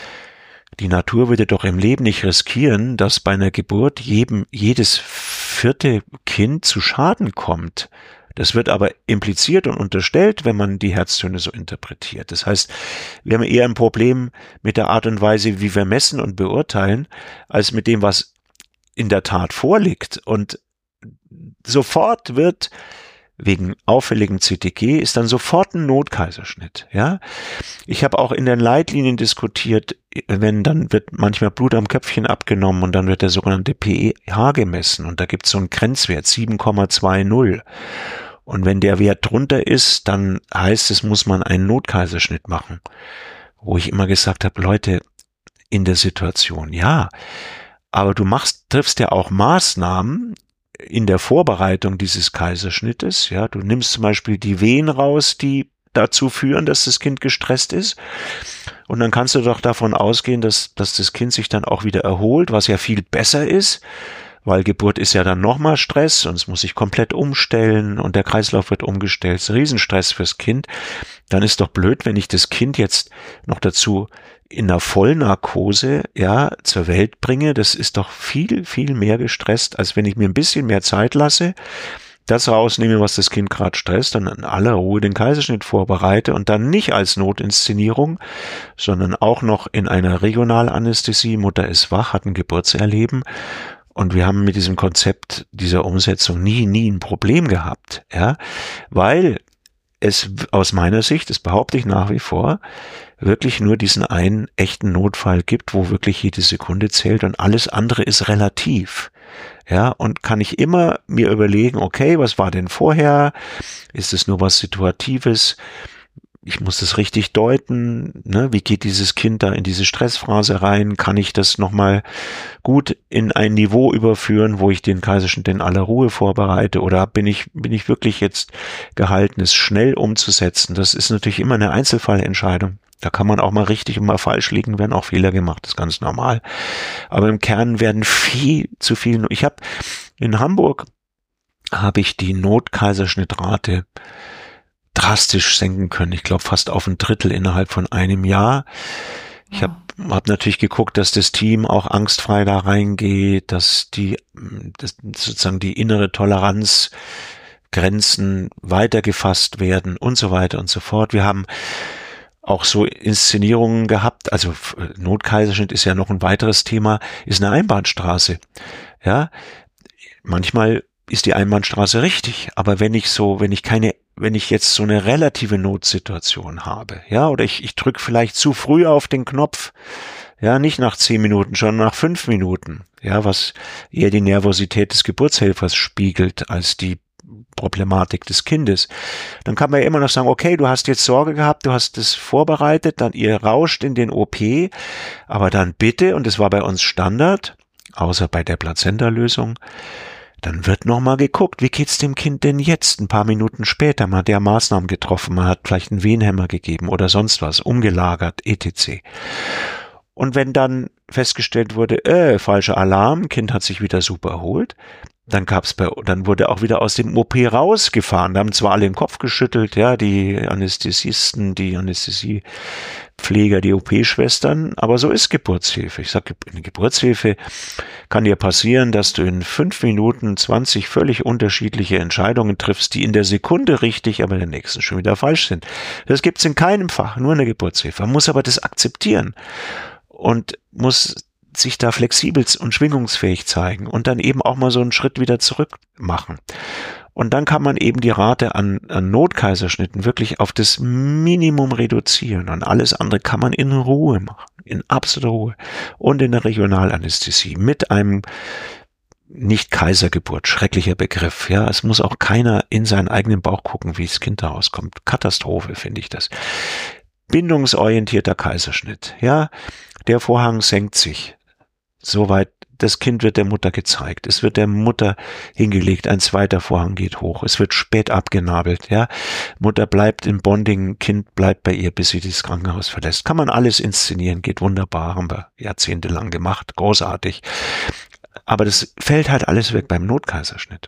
die Natur würde doch im Leben nicht riskieren, dass bei einer Geburt jedem, jedes vierte Kind zu Schaden kommt. Das wird aber impliziert und unterstellt, wenn man die Herztöne so interpretiert. Das heißt, wir haben eher ein Problem mit der Art und Weise, wie wir messen und beurteilen, als mit dem, was in der Tat vorliegt. Und sofort wird wegen auffälligem C T G ist dann sofort ein Notkaiserschnitt, ja. Ich habe auch in den Leitlinien diskutiert, wenn dann wird manchmal Blut am Köpfchen abgenommen und dann wird der sogenannte P E H gemessen und da gibt es so einen Grenzwert sieben Komma zwanzig. Und wenn der Wert drunter ist, dann heißt es, muss man einen Notkaiserschnitt machen. Wo ich immer gesagt habe, Leute, in der Situation, ja, aber du machst, triffst ja auch Maßnahmen in der Vorbereitung dieses Kaiserschnittes, ja, du nimmst zum Beispiel die Wehen raus, die dazu führen, dass das Kind gestresst ist, und dann kannst du doch davon ausgehen, dass, dass das Kind sich dann auch wieder erholt, was ja viel besser ist, weil Geburt ist ja dann nochmal Stress und es muss sich komplett umstellen und der Kreislauf wird umgestellt, es ist ein Riesenstress fürs Kind. Dann ist doch blöd, wenn ich das Kind jetzt noch dazu in einer Vollnarkose, ja, zur Welt bringe. Das ist doch viel, viel mehr gestresst, als wenn ich mir ein bisschen mehr Zeit lasse, das rausnehme, was das Kind gerade stresst, dann in aller Ruhe den Kaiserschnitt vorbereite und dann nicht als Notinszenierung, sondern auch noch in einer Regionalanästhesie. Mutter ist wach, hat ein Geburtserleben. Und wir haben mit diesem Konzept dieser Umsetzung nie, nie ein Problem gehabt, ja, weil es aus meiner Sicht, das behaupte ich nach wie vor, wirklich nur diesen einen echten Notfall gibt, wo wirklich jede Sekunde zählt und alles andere ist relativ. Ja, und kann ich immer mir überlegen, okay, was war denn vorher? Ist es nur was Situatives? Ich muss das richtig deuten, ne? Wie geht dieses Kind da in diese Stressphase rein? Kann ich das nochmal gut in ein Niveau überführen, wo ich den Kaiserschnitt in aller Ruhe vorbereite? Oder bin ich, bin ich wirklich jetzt gehalten, es schnell umzusetzen? Das ist natürlich immer eine Einzelfallentscheidung. Da kann man auch mal richtig und mal falsch liegen, werden auch Fehler gemacht, das ist ganz normal. Aber im Kern werden viel zu viel. Ich habe in Hamburg habe ich die Notkaiserschnittrate drastisch senken können. Ich glaube fast auf ein Drittel innerhalb von einem Jahr. Ich habe hab natürlich geguckt, dass das Team auch angstfrei da reingeht, dass die dass sozusagen die innere Toleranzgrenzen weitergefasst werden und so weiter und so fort. Wir haben auch so Inszenierungen gehabt, also Notkaiserschnitt ist ja noch ein weiteres Thema, ist eine Einbahnstraße. Ja, manchmal ist die Einbahnstraße richtig, aber wenn ich so, wenn ich keine, wenn ich jetzt so eine relative Notsituation habe, ja, oder ich, ich drücke vielleicht zu früh auf den Knopf, ja, nicht nach zehn Minuten, schon nach fünf Minuten, ja, was eher die Nervosität des Geburtshelfers spiegelt als die Problematik des Kindes, dann kann man ja immer noch sagen, okay, du hast jetzt Sorge gehabt, du hast es vorbereitet, dann ihr rauscht in den O P, aber dann bitte, und das war bei uns Standard, außer bei der Plazenta-Lösung, dann wird nochmal geguckt, wie geht's dem Kind denn jetzt? Ein paar Minuten später, man hat ja Maßnahmen getroffen, man hat vielleicht einen Wehenhemmer gegeben oder sonst was, umgelagert, et cetera. Und wenn dann festgestellt wurde, äh, falscher Alarm, Kind hat sich wieder super erholt, dann gab's bei, dann wurde auch wieder aus dem O P rausgefahren. Da haben zwar alle den Kopf geschüttelt, ja, die Anästhesisten, die Anästhesiepfleger, die O P-Schwestern, aber so ist Geburtshilfe. Ich sage, in Geburtshilfe kann dir passieren, dass du in fünf Minuten zwanzig völlig unterschiedliche Entscheidungen triffst, die in der Sekunde richtig, aber in der nächsten schon wieder falsch sind. Das gibt's in keinem Fach, nur in der Geburtshilfe. Man muss aber das akzeptieren und muss sich da flexibel und schwingungsfähig zeigen und dann eben auch mal so einen Schritt wieder zurück machen. Und dann kann man eben die Rate an, an Notkaiserschnitten wirklich auf das Minimum reduzieren und alles andere kann man in Ruhe machen, in absoluter Ruhe und in der Regionalanästhesie mit einem nicht Kaisergeburt, schrecklicher Begriff, ja, es muss auch keiner in seinen eigenen Bauch gucken, wie das Kind da rauskommt. Katastrophe, finde ich das. Bindungsorientierter Kaiserschnitt, ja, der Vorhang senkt sich. Soweit, das Kind wird der Mutter gezeigt. Es wird der Mutter hingelegt. Ein zweiter Vorhang geht hoch. Es wird spät abgenabelt, ja. Mutter bleibt im Bonding, Kind bleibt bei ihr, bis sie das Krankenhaus verlässt. Kann man alles inszenieren, geht wunderbar, haben wir jahrzehntelang gemacht, großartig. Aber das fällt halt alles weg beim Notkaiserschnitt.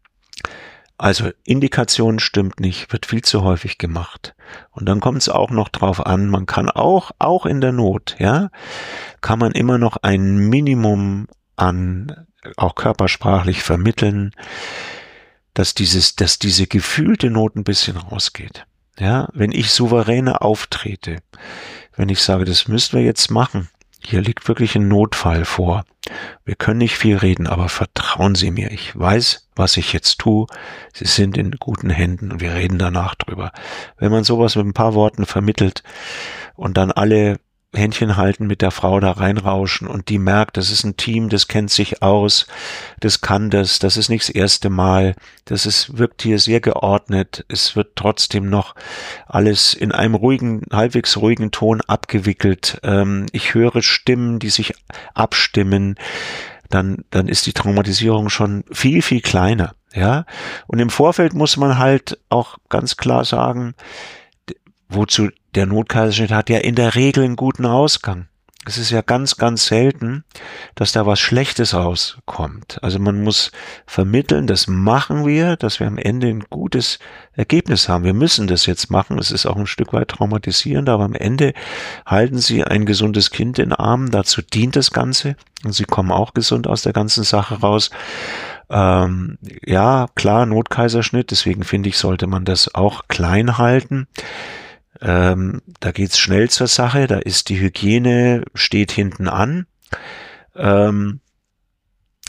Also Indikation stimmt nicht, wird viel zu häufig gemacht. Und dann kommt es auch noch drauf an, man kann auch, auch in der Not, ja, kann man immer noch ein Minimum an, auch körpersprachlich vermitteln, dass dieses, dass diese gefühlte Not ein bisschen rausgeht. Ja, wenn ich souveräner auftrete, wenn ich sage, das müssen wir jetzt machen, hier liegt wirklich ein Notfall vor. Wir können nicht viel reden, aber vertrauen Sie mir. Ich weiß, was ich jetzt tue. Sie sind in guten Händen und wir reden danach drüber. Wenn man sowas mit ein paar Worten vermittelt und dann alle Händchen halten, mit der Frau da reinrauschen und die merkt, das ist ein Team, das kennt sich aus, das kann das, das ist nicht das erste Mal, das ist, wirkt hier sehr geordnet, es wird trotzdem noch alles in einem ruhigen, halbwegs ruhigen Ton abgewickelt, ähm, ich höre Stimmen, die sich abstimmen, dann, dann ist die Traumatisierung schon viel, viel kleiner, ja, und im Vorfeld muss man halt auch ganz klar sagen, wozu der Notkaiserschnitt hat ja in der Regel einen guten Ausgang. Es ist ja ganz, ganz selten, dass da was Schlechtes rauskommt. Also man muss vermitteln, das machen wir, dass wir am Ende ein gutes Ergebnis haben. Wir müssen das jetzt machen. Es ist auch ein Stück weit traumatisierend, aber am Ende halten Sie ein gesundes Kind in den Armen. Dazu dient das Ganze. Und Sie kommen auch gesund aus der ganzen Sache raus. Ähm, ja, klar, Notkaiserschnitt. Deswegen finde ich, sollte man das auch klein halten. Ähm, da geht's schnell zur Sache, da ist die Hygiene, steht hinten an. Ähm,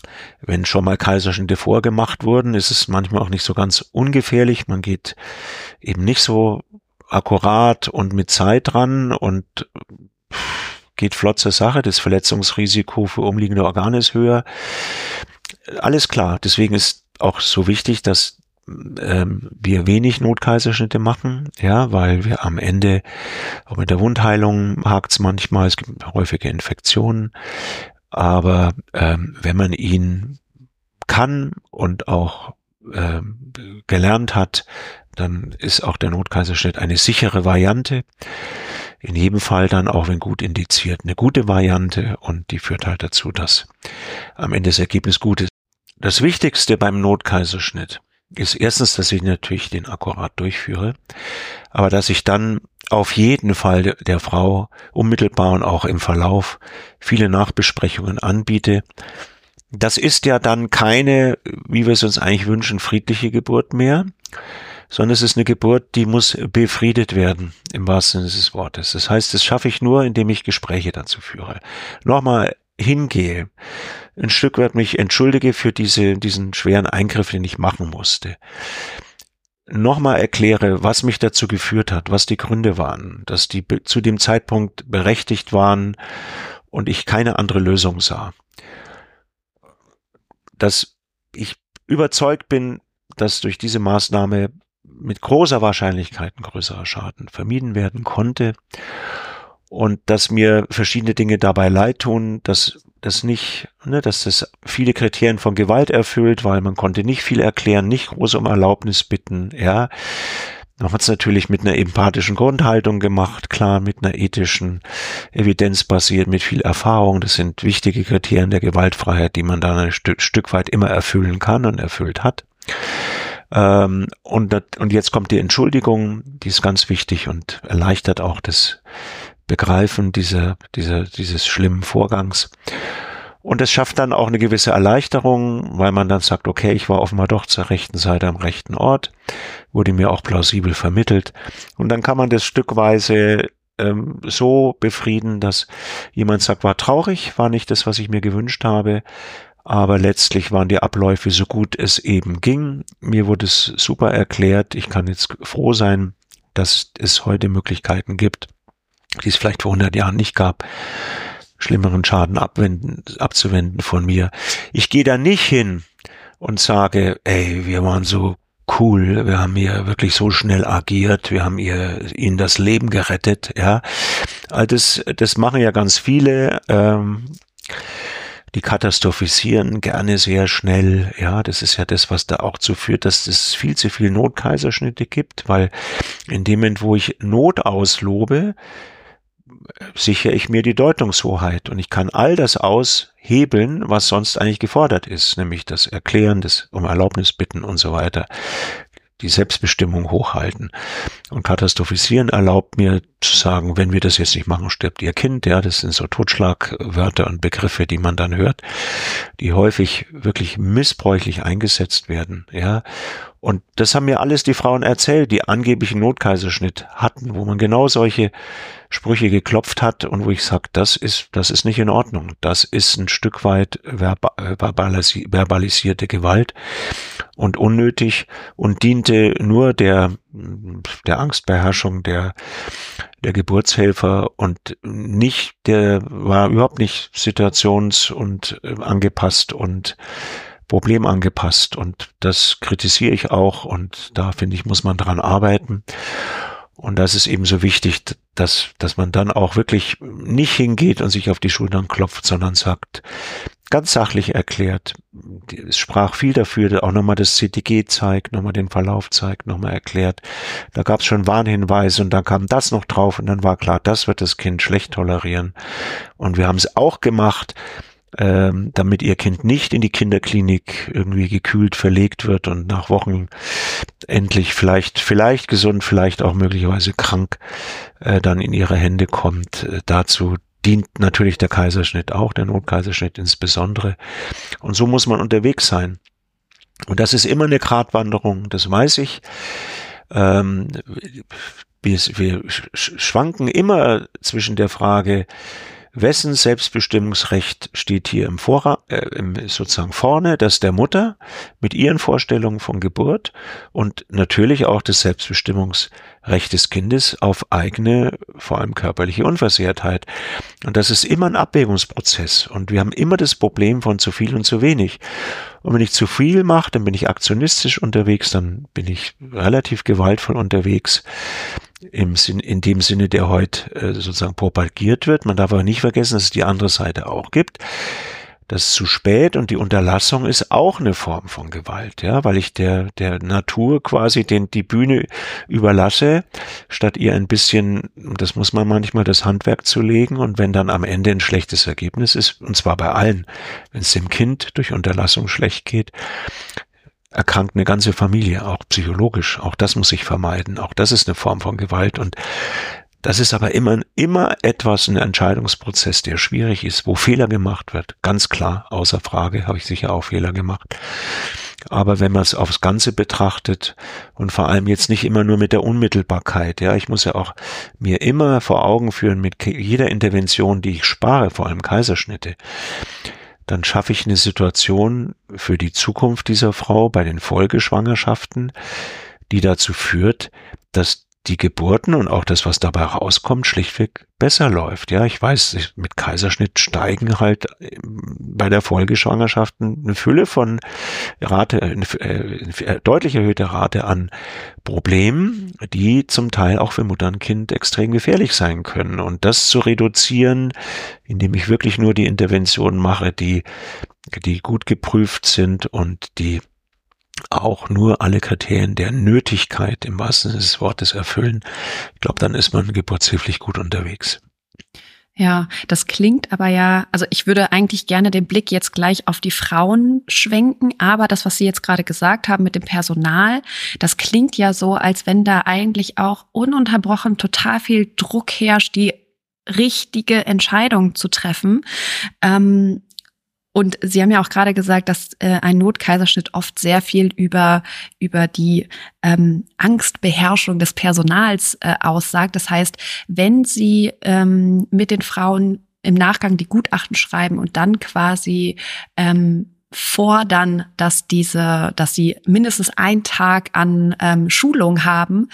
wenn schon mal Kaiserschnitte vorgemacht wurden, ist es manchmal auch nicht so ganz ungefährlich. Man geht eben nicht so akkurat und mit Zeit dran und geht flott zur Sache. Das Verletzungsrisiko für umliegende Organe ist höher. Alles klar. Deswegen ist auch so wichtig, dass ähm, wir wenig Notkaiserschnitte machen, ja, weil wir am Ende, auch mit der Wundheilung hakt's manchmal, es gibt häufige Infektionen, aber ähm, wenn man ihn kann und auch ähm, gelernt hat, dann ist auch der Notkaiserschnitt eine sichere Variante. In jedem Fall dann, auch wenn gut indiziert, eine gute Variante, und die führt halt dazu, dass am Ende das Ergebnis gut ist. Das Wichtigste beim Notkaiserschnitt ist erstens, dass ich natürlich den akkurat durchführe, aber dass ich dann auf jeden Fall der, der Frau unmittelbar und auch im Verlauf viele Nachbesprechungen anbiete. Das ist ja dann keine, wie wir es uns eigentlich wünschen, friedliche Geburt mehr, sondern es ist eine Geburt, die muss befriedet werden, im wahrsten Sinne des Wortes. Das heißt, das schaffe ich nur, indem ich Gespräche dazu führe. Nochmal hingehe, ein Stück weit mich entschuldige für diese, diesen schweren Eingriff, den ich machen musste. Nochmal erkläre, was mich dazu geführt hat, was die Gründe waren, dass die zu dem Zeitpunkt berechtigt waren und ich keine andere Lösung sah. Dass ich überzeugt bin, dass durch diese Maßnahme mit großer Wahrscheinlichkeit ein größerer Schaden vermieden werden konnte und dass mir verschiedene Dinge dabei leid tun, dass das nicht, ne, dass das viele Kriterien von Gewalt erfüllt, weil man konnte nicht viel erklären, nicht groß um Erlaubnis bitten, ja. Man hat es natürlich mit einer empathischen Grundhaltung gemacht, klar, mit einer ethischen, evidenzbasiert, mit viel Erfahrung. Das sind wichtige Kriterien der Gewaltfreiheit, die man dann ein Stück, Stück weit immer erfüllen kann und erfüllt hat. Ähm, und, das, und jetzt kommt die Entschuldigung, die ist ganz wichtig und erleichtert auch das Begreifen dieser, dieser, dieses schlimmen Vorgangs. Und es schafft dann auch eine gewisse Erleichterung, weil man dann sagt, okay, ich war offenbar doch zur rechten Seite am rechten Ort, wurde mir auch plausibel vermittelt. Und dann kann man das stückweise ähm, so befrieden, dass jemand sagt, war traurig, war nicht das, was ich mir gewünscht habe, aber letztlich waren die Abläufe so gut es eben ging. Mir wurde es super erklärt. Ich kann jetzt froh sein, dass es heute Möglichkeiten gibt, die es vielleicht vor hundert Jahren nicht gab, schlimmeren Schaden abwenden, abzuwenden von mir. Ich gehe da nicht hin und sage, ey, wir waren so cool, wir haben hier wirklich so schnell agiert, wir haben ihr, ihnen das Leben gerettet, ja. Das, das machen ja ganz viele, ähm, die katastrophisieren gerne sehr schnell, ja, das ist ja das, was da auch zu führt, dass es viel zu viele Notkaiserschnitte gibt, weil in dem Moment, wo ich Not auslobe, sichere ich mir die Deutungshoheit und ich kann all das aushebeln, was sonst eigentlich gefordert ist, nämlich das Erklären, das um Erlaubnis bitten und so weiter, die Selbstbestimmung hochhalten. Und katastrophisieren erlaubt mir zu sagen, wenn wir das jetzt nicht machen, stirbt ihr Kind. Ja, das sind so Totschlagwörter und Begriffe, die man dann hört, die häufig wirklich missbräuchlich eingesetzt werden. Ja, und das haben mir alles die Frauen erzählt, die angeblich einen Notkaiserschnitt hatten, wo man genau solche Sprüche geklopft hat und wo ich sage, das ist, das ist nicht in Ordnung. Das ist ein Stück weit verbalisi- verbalisierte Gewalt und unnötig und diente nur der, der Angstbeherrschung der, der Geburtshelfer und nicht, der war überhaupt nicht situations- und äh, angepasst und problemangepasst, und das kritisiere ich auch, und da finde ich, muss man dran arbeiten. Und das ist eben so wichtig, dass, dass man dann auch wirklich nicht hingeht und sich auf die Schultern klopft, sondern sagt, ganz sachlich erklärt, es sprach viel dafür, auch nochmal das C T G zeigt, nochmal den Verlauf zeigt, nochmal erklärt. Da gab es schon Warnhinweise und dann kam das noch drauf und dann war klar, das wird das Kind schlecht tolerieren. Und wir haben es auch gemacht, ähm, damit ihr Kind nicht in die Kinderklinik irgendwie gekühlt verlegt wird und nach Wochen endlich vielleicht, vielleicht gesund, vielleicht auch möglicherweise krank äh, dann in ihre Hände kommt. Äh, dazu dient natürlich der Kaiserschnitt auch, der Notkaiserschnitt insbesondere. Und so muss man unterwegs sein. Und das ist immer eine Gratwanderung, das weiß ich. Ähm, wir, wir schwanken immer zwischen der Frage, Wessen Selbstbestimmungsrecht steht hier im Vorra- äh, im, sozusagen vorne? Das der Mutter mit ihren Vorstellungen von Geburt und natürlich auch das Selbstbestimmungsrecht des Kindes auf eigene, vor allem körperliche Unversehrtheit. Und das ist immer ein Abwägungsprozess. Und wir haben immer das Problem von zu viel und zu wenig. Und wenn ich zu viel mache, dann bin ich aktionistisch unterwegs, dann bin ich relativ gewaltvoll unterwegs. Im Sinn, in dem Sinne, der heute äh, sozusagen propagiert wird. Man darf aber nicht vergessen, dass es die andere Seite auch gibt. Das zu spät und die Unterlassung ist auch eine Form von Gewalt, ja, weil ich der der Natur quasi den die Bühne überlasse, statt ihr ein bisschen, das muss man manchmal, das Handwerk zu legen. Und wenn dann am Ende ein schlechtes Ergebnis ist, und zwar bei allen, wenn es dem Kind durch Unterlassung schlecht geht, erkrankt eine ganze Familie, auch psychologisch. Auch das muss ich vermeiden. Auch das ist eine Form von Gewalt. Und das ist aber immer, immer etwas, ein Entscheidungsprozess, der schwierig ist, wo Fehler gemacht wird. Ganz klar, außer Frage, habe ich sicher auch Fehler gemacht. Aber wenn man es aufs Ganze betrachtet und vor allem jetzt nicht immer nur mit der Unmittelbarkeit, ja, ich muss ja auch mir immer vor Augen führen, mit jeder Intervention, die ich spare, vor allem Kaiserschnitte, dann schaffe ich eine Situation für die Zukunft dieser Frau bei den Folgeschwangerschaften, die dazu führt, dass die Geburten und auch das, was dabei rauskommt, schlichtweg besser läuft. Ja, ich weiß, mit Kaiserschnitt steigen halt bei der Folgeschwangerschaft eine Fülle von Rate, eine deutlich erhöhte Rate an Problemen, die zum Teil auch für Mutter und Kind extrem gefährlich sein können. Und das zu reduzieren, indem ich wirklich nur die Interventionen mache, die, die gut geprüft sind und die auch nur alle Kriterien der Nötigkeit im wahrsten Sinne des Wortes erfüllen, ich glaube, dann ist man geburtshilflich gut unterwegs. Ja, das klingt aber ja, also ich würde eigentlich gerne den Blick jetzt gleich auf die Frauen schwenken, aber das, was Sie jetzt gerade gesagt haben mit dem Personal, das klingt ja so, als wenn da eigentlich auch ununterbrochen total viel Druck herrscht, die richtige Entscheidung zu treffen. Ähm, Und Sie haben ja auch gerade gesagt, dass äh, ein Notkaiserschnitt oft sehr viel über über die ähm, Angstbeherrschung des Personals äh, aussagt. Das heißt, wenn Sie ähm, mit den Frauen im Nachgang die Gutachten schreiben und dann quasi ähm, fordern, dass diese, dass sie mindestens einen Tag an ähm, Schulung haben,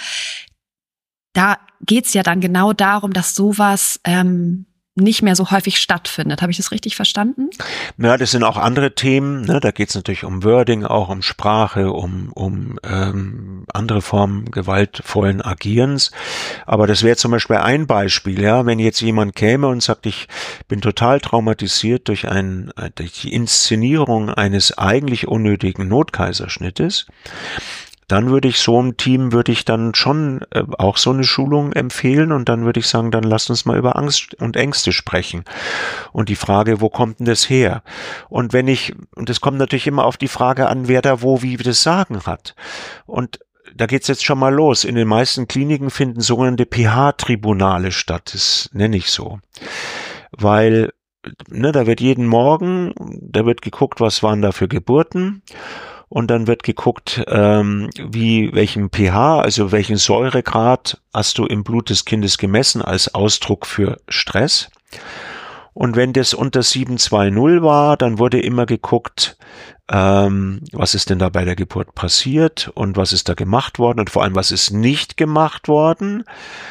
da geht's ja dann genau darum, dass sowas ähm, nicht mehr so häufig stattfindet. Habe ich das richtig verstanden? Ja, das sind auch andere Themen. Ne? Da geht es natürlich um Wording, auch um Sprache, um um ähm, andere Formen gewaltvollen Agierens. Aber das wäre zum Beispiel ein Beispiel. Ja, wenn jetzt jemand käme und sagt, ich bin total traumatisiert durch, ein, durch die Inszenierung eines eigentlich unnötigen Notkaiserschnittes, dann würde ich so einem Team, würde ich dann schon äh, auch so eine Schulung empfehlen und dann würde ich sagen, dann lasst uns mal über Angst und Ängste sprechen. Und die Frage, wo kommt denn das her? Und wenn ich, und das kommt natürlich immer auf die Frage an, wer da wo wie das Sagen hat. Und da geht's jetzt schon mal los. In den meisten Kliniken finden sogenannte P H-Tribunale statt. Das nenne ich so. Weil, ne, da wird jeden Morgen, da wird geguckt, was waren da für Geburten. Und dann wird geguckt, ähm, wie welchen pH, also welchen Säuregrad hast du im Blut des Kindes gemessen als Ausdruck für Stress. Und wenn das unter sieben Komma zwanzig war, dann wurde immer geguckt, ähm, was ist denn da bei der Geburt passiert und was ist da gemacht worden und vor allem, was ist nicht gemacht worden,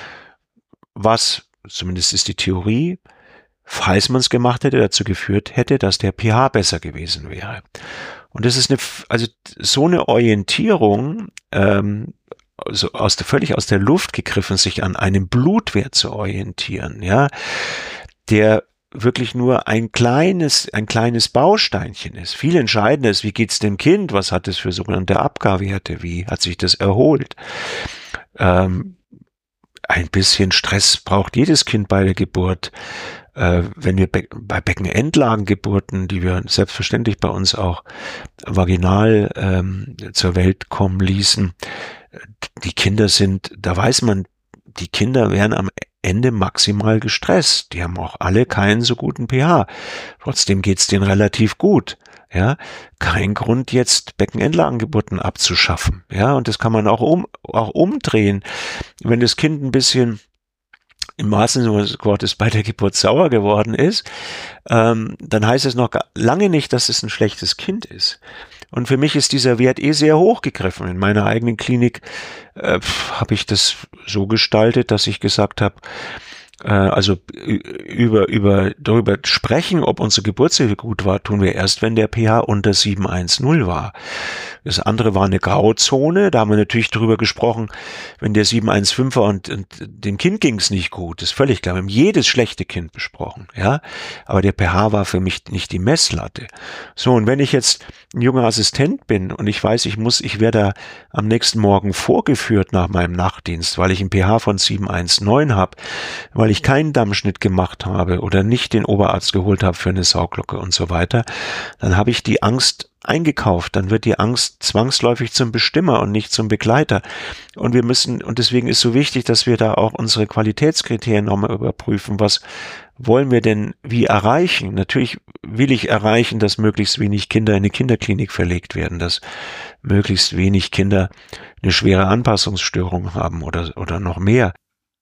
was, zumindest ist die Theorie, falls man es gemacht hätte, dazu geführt hätte, dass der pH besser gewesen wäre. Und das ist eine, also so eine Orientierung, ähm, also aus der, völlig aus der Luft gegriffen, sich an einem Blutwert zu orientieren, ja, der wirklich nur ein kleines, ein kleines Bausteinchen ist. Viel entscheidender ist, wie geht's dem Kind? Was hat es für sogenannte Abgabewerte? Wie hat sich das erholt? Ähm, ein bisschen Stress braucht jedes Kind bei der Geburt. Äh, wenn wir be- bei Beckenendlagengeburten, die wir selbstverständlich bei uns auch vaginal ähm, zur Welt kommen ließen, die Kinder sind, da weiß man, die Kinder werden am Ende maximal gestresst. Die haben auch alle keinen so guten pH. Trotzdem geht's denen relativ gut. Ja, kein Grund jetzt Beckenendlagengeburten abzuschaffen. Ja, und das kann man auch um auch umdrehen, wenn das Kind ein bisschen im wahrsten Sinne des Wortes bei der Geburt sauer geworden ist, ähm, dann heißt es noch lange nicht, dass es ein schlechtes Kind ist. Und für mich ist dieser Wert eh sehr hoch gegriffen. In meiner eigenen Klinik äh, habe ich das so gestaltet, dass ich gesagt habe, äh, also über über darüber sprechen, ob unsere Geburtshilfe gut war, tun wir erst, wenn der pH unter sieben Komma zehn war. Das andere war eine Grauzone, da haben wir natürlich darüber gesprochen, wenn der sieben Komma fünfzehn war und, und dem Kind ging es nicht gut, das ist völlig klar. Wir haben jedes schlechte Kind besprochen, ja, aber der pH war für mich nicht die Messlatte. So, und wenn ich jetzt ein junger Assistent bin und ich weiß, ich muss, ich werde am nächsten Morgen vorgeführt nach meinem Nachtdienst, weil ich ein pH von sieben Komma neunzehn habe, weil ich keinen Dammschnitt gemacht habe oder nicht den Oberarzt geholt habe für eine Sauglocke und so weiter, dann habe ich die Angst eingekauft, dann wird die Angst zwangsläufig zum Bestimmer und nicht zum Begleiter. Und wir müssen, und deswegen ist so wichtig, dass wir da auch unsere Qualitätskriterien nochmal überprüfen. Was wollen wir denn wie erreichen? Natürlich will ich erreichen, dass möglichst wenig Kinder in eine Kinderklinik verlegt werden, dass möglichst wenig Kinder eine schwere Anpassungsstörung haben oder, oder noch mehr.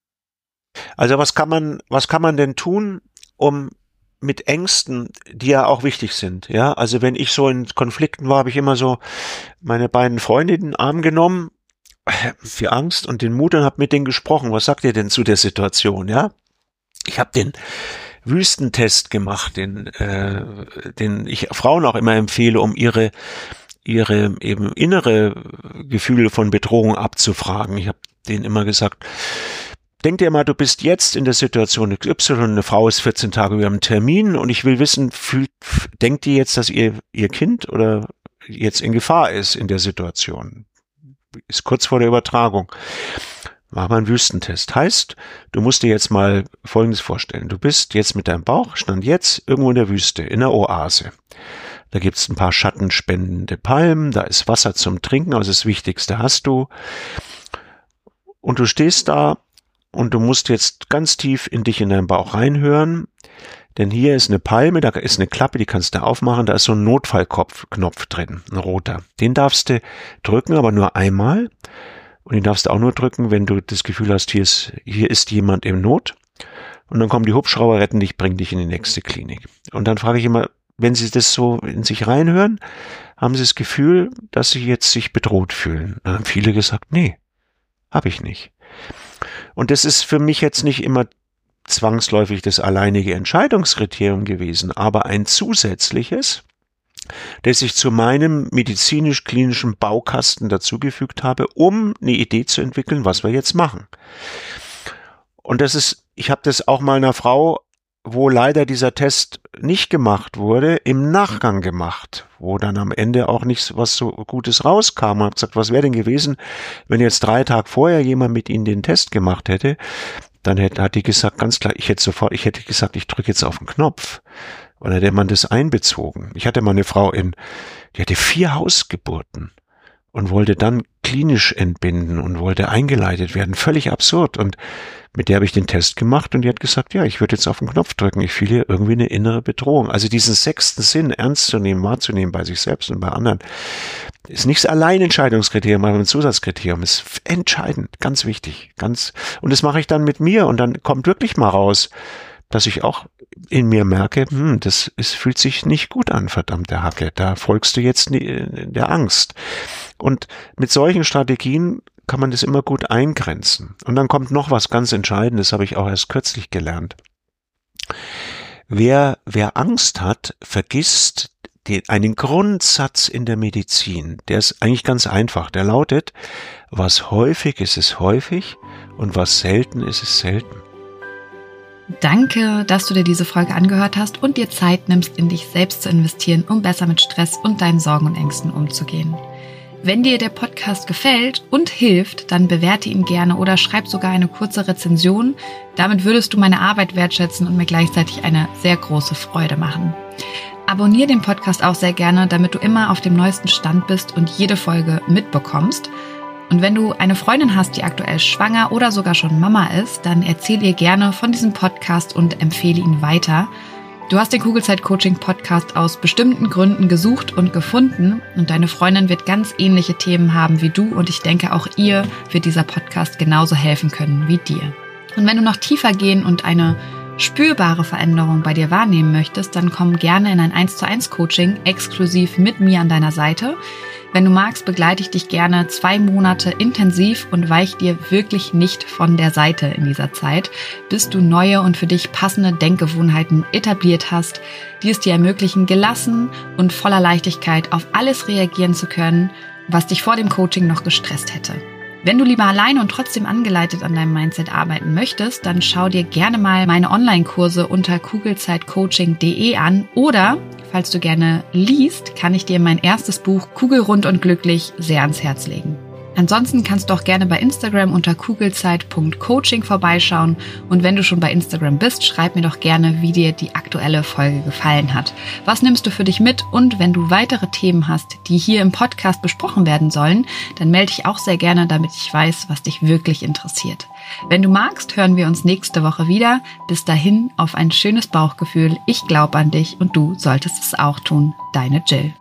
Also was kann man, was kann man denn tun, um mit Ängsten, die ja auch wichtig sind, ja, also wenn ich so in Konflikten war, habe ich immer so meine beiden Freunde in den Arm genommen, für Angst und den Mut und habe mit denen gesprochen, was sagt ihr denn zu der Situation, ja? Ich habe den Wüstentest gemacht, den, äh, den ich Frauen auch immer empfehle, um ihre ihre eben innere Gefühle von Bedrohung abzufragen. Ich habe denen immer gesagt, denk dir mal, du bist jetzt in der Situation X Y, eine Frau ist vierzehn Tage über einem Termin und ich will wissen, fühlt, denkt die jetzt, dass ihr, ihr Kind oder jetzt in Gefahr ist in der Situation? Ist kurz vor der Übertragung. Mach mal einen Wüstentest. Heißt, du musst dir jetzt mal Folgendes vorstellen. Du bist jetzt mit deinem Bauch, stand jetzt irgendwo in der Wüste, in der Oase. Da gibt's ein paar schattenspendende Palmen, da ist Wasser zum Trinken, also das Wichtigste hast du. Und du stehst da, und du musst jetzt ganz tief in dich, in deinen Bauch reinhören, denn hier ist eine Palme, da ist eine Klappe, die kannst du aufmachen, da ist so ein Notfallknopf drin, ein roter. Den darfst du drücken, aber nur einmal. Und den darfst du auch nur drücken, wenn du das Gefühl hast, hier ist, hier ist jemand in Not. Und dann kommen die Hubschrauber, retten dich, bringen dich in die nächste Klinik. Und dann frage ich immer, wenn sie das so in sich reinhören, haben sie das Gefühl, dass sie jetzt sich bedroht fühlen. Dann haben viele gesagt, nee, habe ich nicht. Und das ist für mich jetzt nicht immer zwangsläufig das alleinige Entscheidungskriterium gewesen, aber ein zusätzliches, das ich zu meinem medizinisch-klinischen Baukasten dazugefügt habe, um eine Idee zu entwickeln, was wir jetzt machen. Und das ist, ich habe das auch mal einer Frau, wo leider dieser Test nicht gemacht wurde, im Nachgang gemacht, wo dann am Ende auch nichts was so Gutes rauskam. Und habe gesagt, was wäre denn gewesen, wenn jetzt drei Tage vorher jemand mit Ihnen den Test gemacht hätte? Dann hätte, hat die gesagt, ganz klar, ich hätte sofort, ich hätte gesagt, ich drücke jetzt auf den Knopf. Oder hätte man das einbezogen. Ich hatte mal eine Frau in, die hatte vier Hausgeburten und wollte dann klinisch entbinden und wollte eingeleitet werden. Völlig absurd. Und mit der habe ich den Test gemacht und die hat gesagt, ja, ich würde jetzt auf den Knopf drücken. Ich fühle hier irgendwie eine innere Bedrohung. Also diesen sechsten Sinn ernst zu nehmen, wahrzunehmen bei sich selbst und bei anderen, ist nicht das Alleinentscheidungskriterium, aber ein Zusatzkriterium. Ist entscheidend, ganz wichtig. ganz. Und das mache ich dann mit mir und dann kommt wirklich mal raus, dass ich auch in mir merke, hm, das es fühlt sich nicht gut an, verdammte Hacke. Da folgst du jetzt der Angst. Und mit solchen Strategien kann man das immer gut eingrenzen. Und dann kommt noch was ganz Entscheidendes, habe ich auch erst kürzlich gelernt. Wer, wer Angst hat, vergisst den, einen Grundsatz in der Medizin. Der ist eigentlich ganz einfach. Der lautet, was häufig ist, ist häufig und was selten ist, ist selten. Danke, dass du dir diese Folge angehört hast und dir Zeit nimmst, in dich selbst zu investieren, um besser mit Stress und deinen Sorgen und Ängsten umzugehen. Wenn dir der Podcast gefällt und hilft, dann bewerte ihn gerne oder schreib sogar eine kurze Rezension. Damit würdest du meine Arbeit wertschätzen und mir gleichzeitig eine sehr große Freude machen. Abonniere den Podcast auch sehr gerne, damit du immer auf dem neuesten Stand bist und jede Folge mitbekommst. Und wenn du eine Freundin hast, die aktuell schwanger oder sogar schon Mama ist, dann erzähl ihr gerne von diesem Podcast und empfehle ihn weiter. Du hast den Kugelzeit-Coaching-Podcast aus bestimmten Gründen gesucht und gefunden und deine Freundin wird ganz ähnliche Themen haben wie du und ich denke, auch ihr wird dieser Podcast genauso helfen können wie dir. Und wenn du noch tiefer gehen und eine spürbare Veränderung bei dir wahrnehmen möchtest, dann komm gerne in ein eins zu eins Coaching exklusiv mit mir an deiner Seite. Wenn du magst, begleite ich dich gerne zwei Monate intensiv und weich dir wirklich nicht von der Seite in dieser Zeit, bis du neue und für dich passende Denkgewohnheiten etabliert hast, die es dir ermöglichen, gelassen und voller Leichtigkeit auf alles reagieren zu können, was dich vor dem Coaching noch gestresst hätte. Wenn du lieber alleine und trotzdem angeleitet an deinem Mindset arbeiten möchtest, dann schau dir gerne mal meine Online-Kurse unter kugelzeitcoaching punkt de an oder, falls du gerne liest, kann ich dir mein erstes Buch Kugelrund und glücklich sehr ans Herz legen. Ansonsten kannst du auch gerne bei Instagram unter kugelzeit punkt coaching vorbeischauen und wenn du schon bei Instagram bist, schreib mir doch gerne, wie dir die aktuelle Folge gefallen hat. Was nimmst du für dich mit? Und wenn du weitere Themen hast, die hier im Podcast besprochen werden sollen, dann melde dich auch sehr gerne, damit ich weiß, was dich wirklich interessiert. Wenn du magst, hören wir uns nächste Woche wieder. Bis dahin auf ein schönes Bauchgefühl. Ich glaube an dich und du solltest es auch tun. Deine Jill.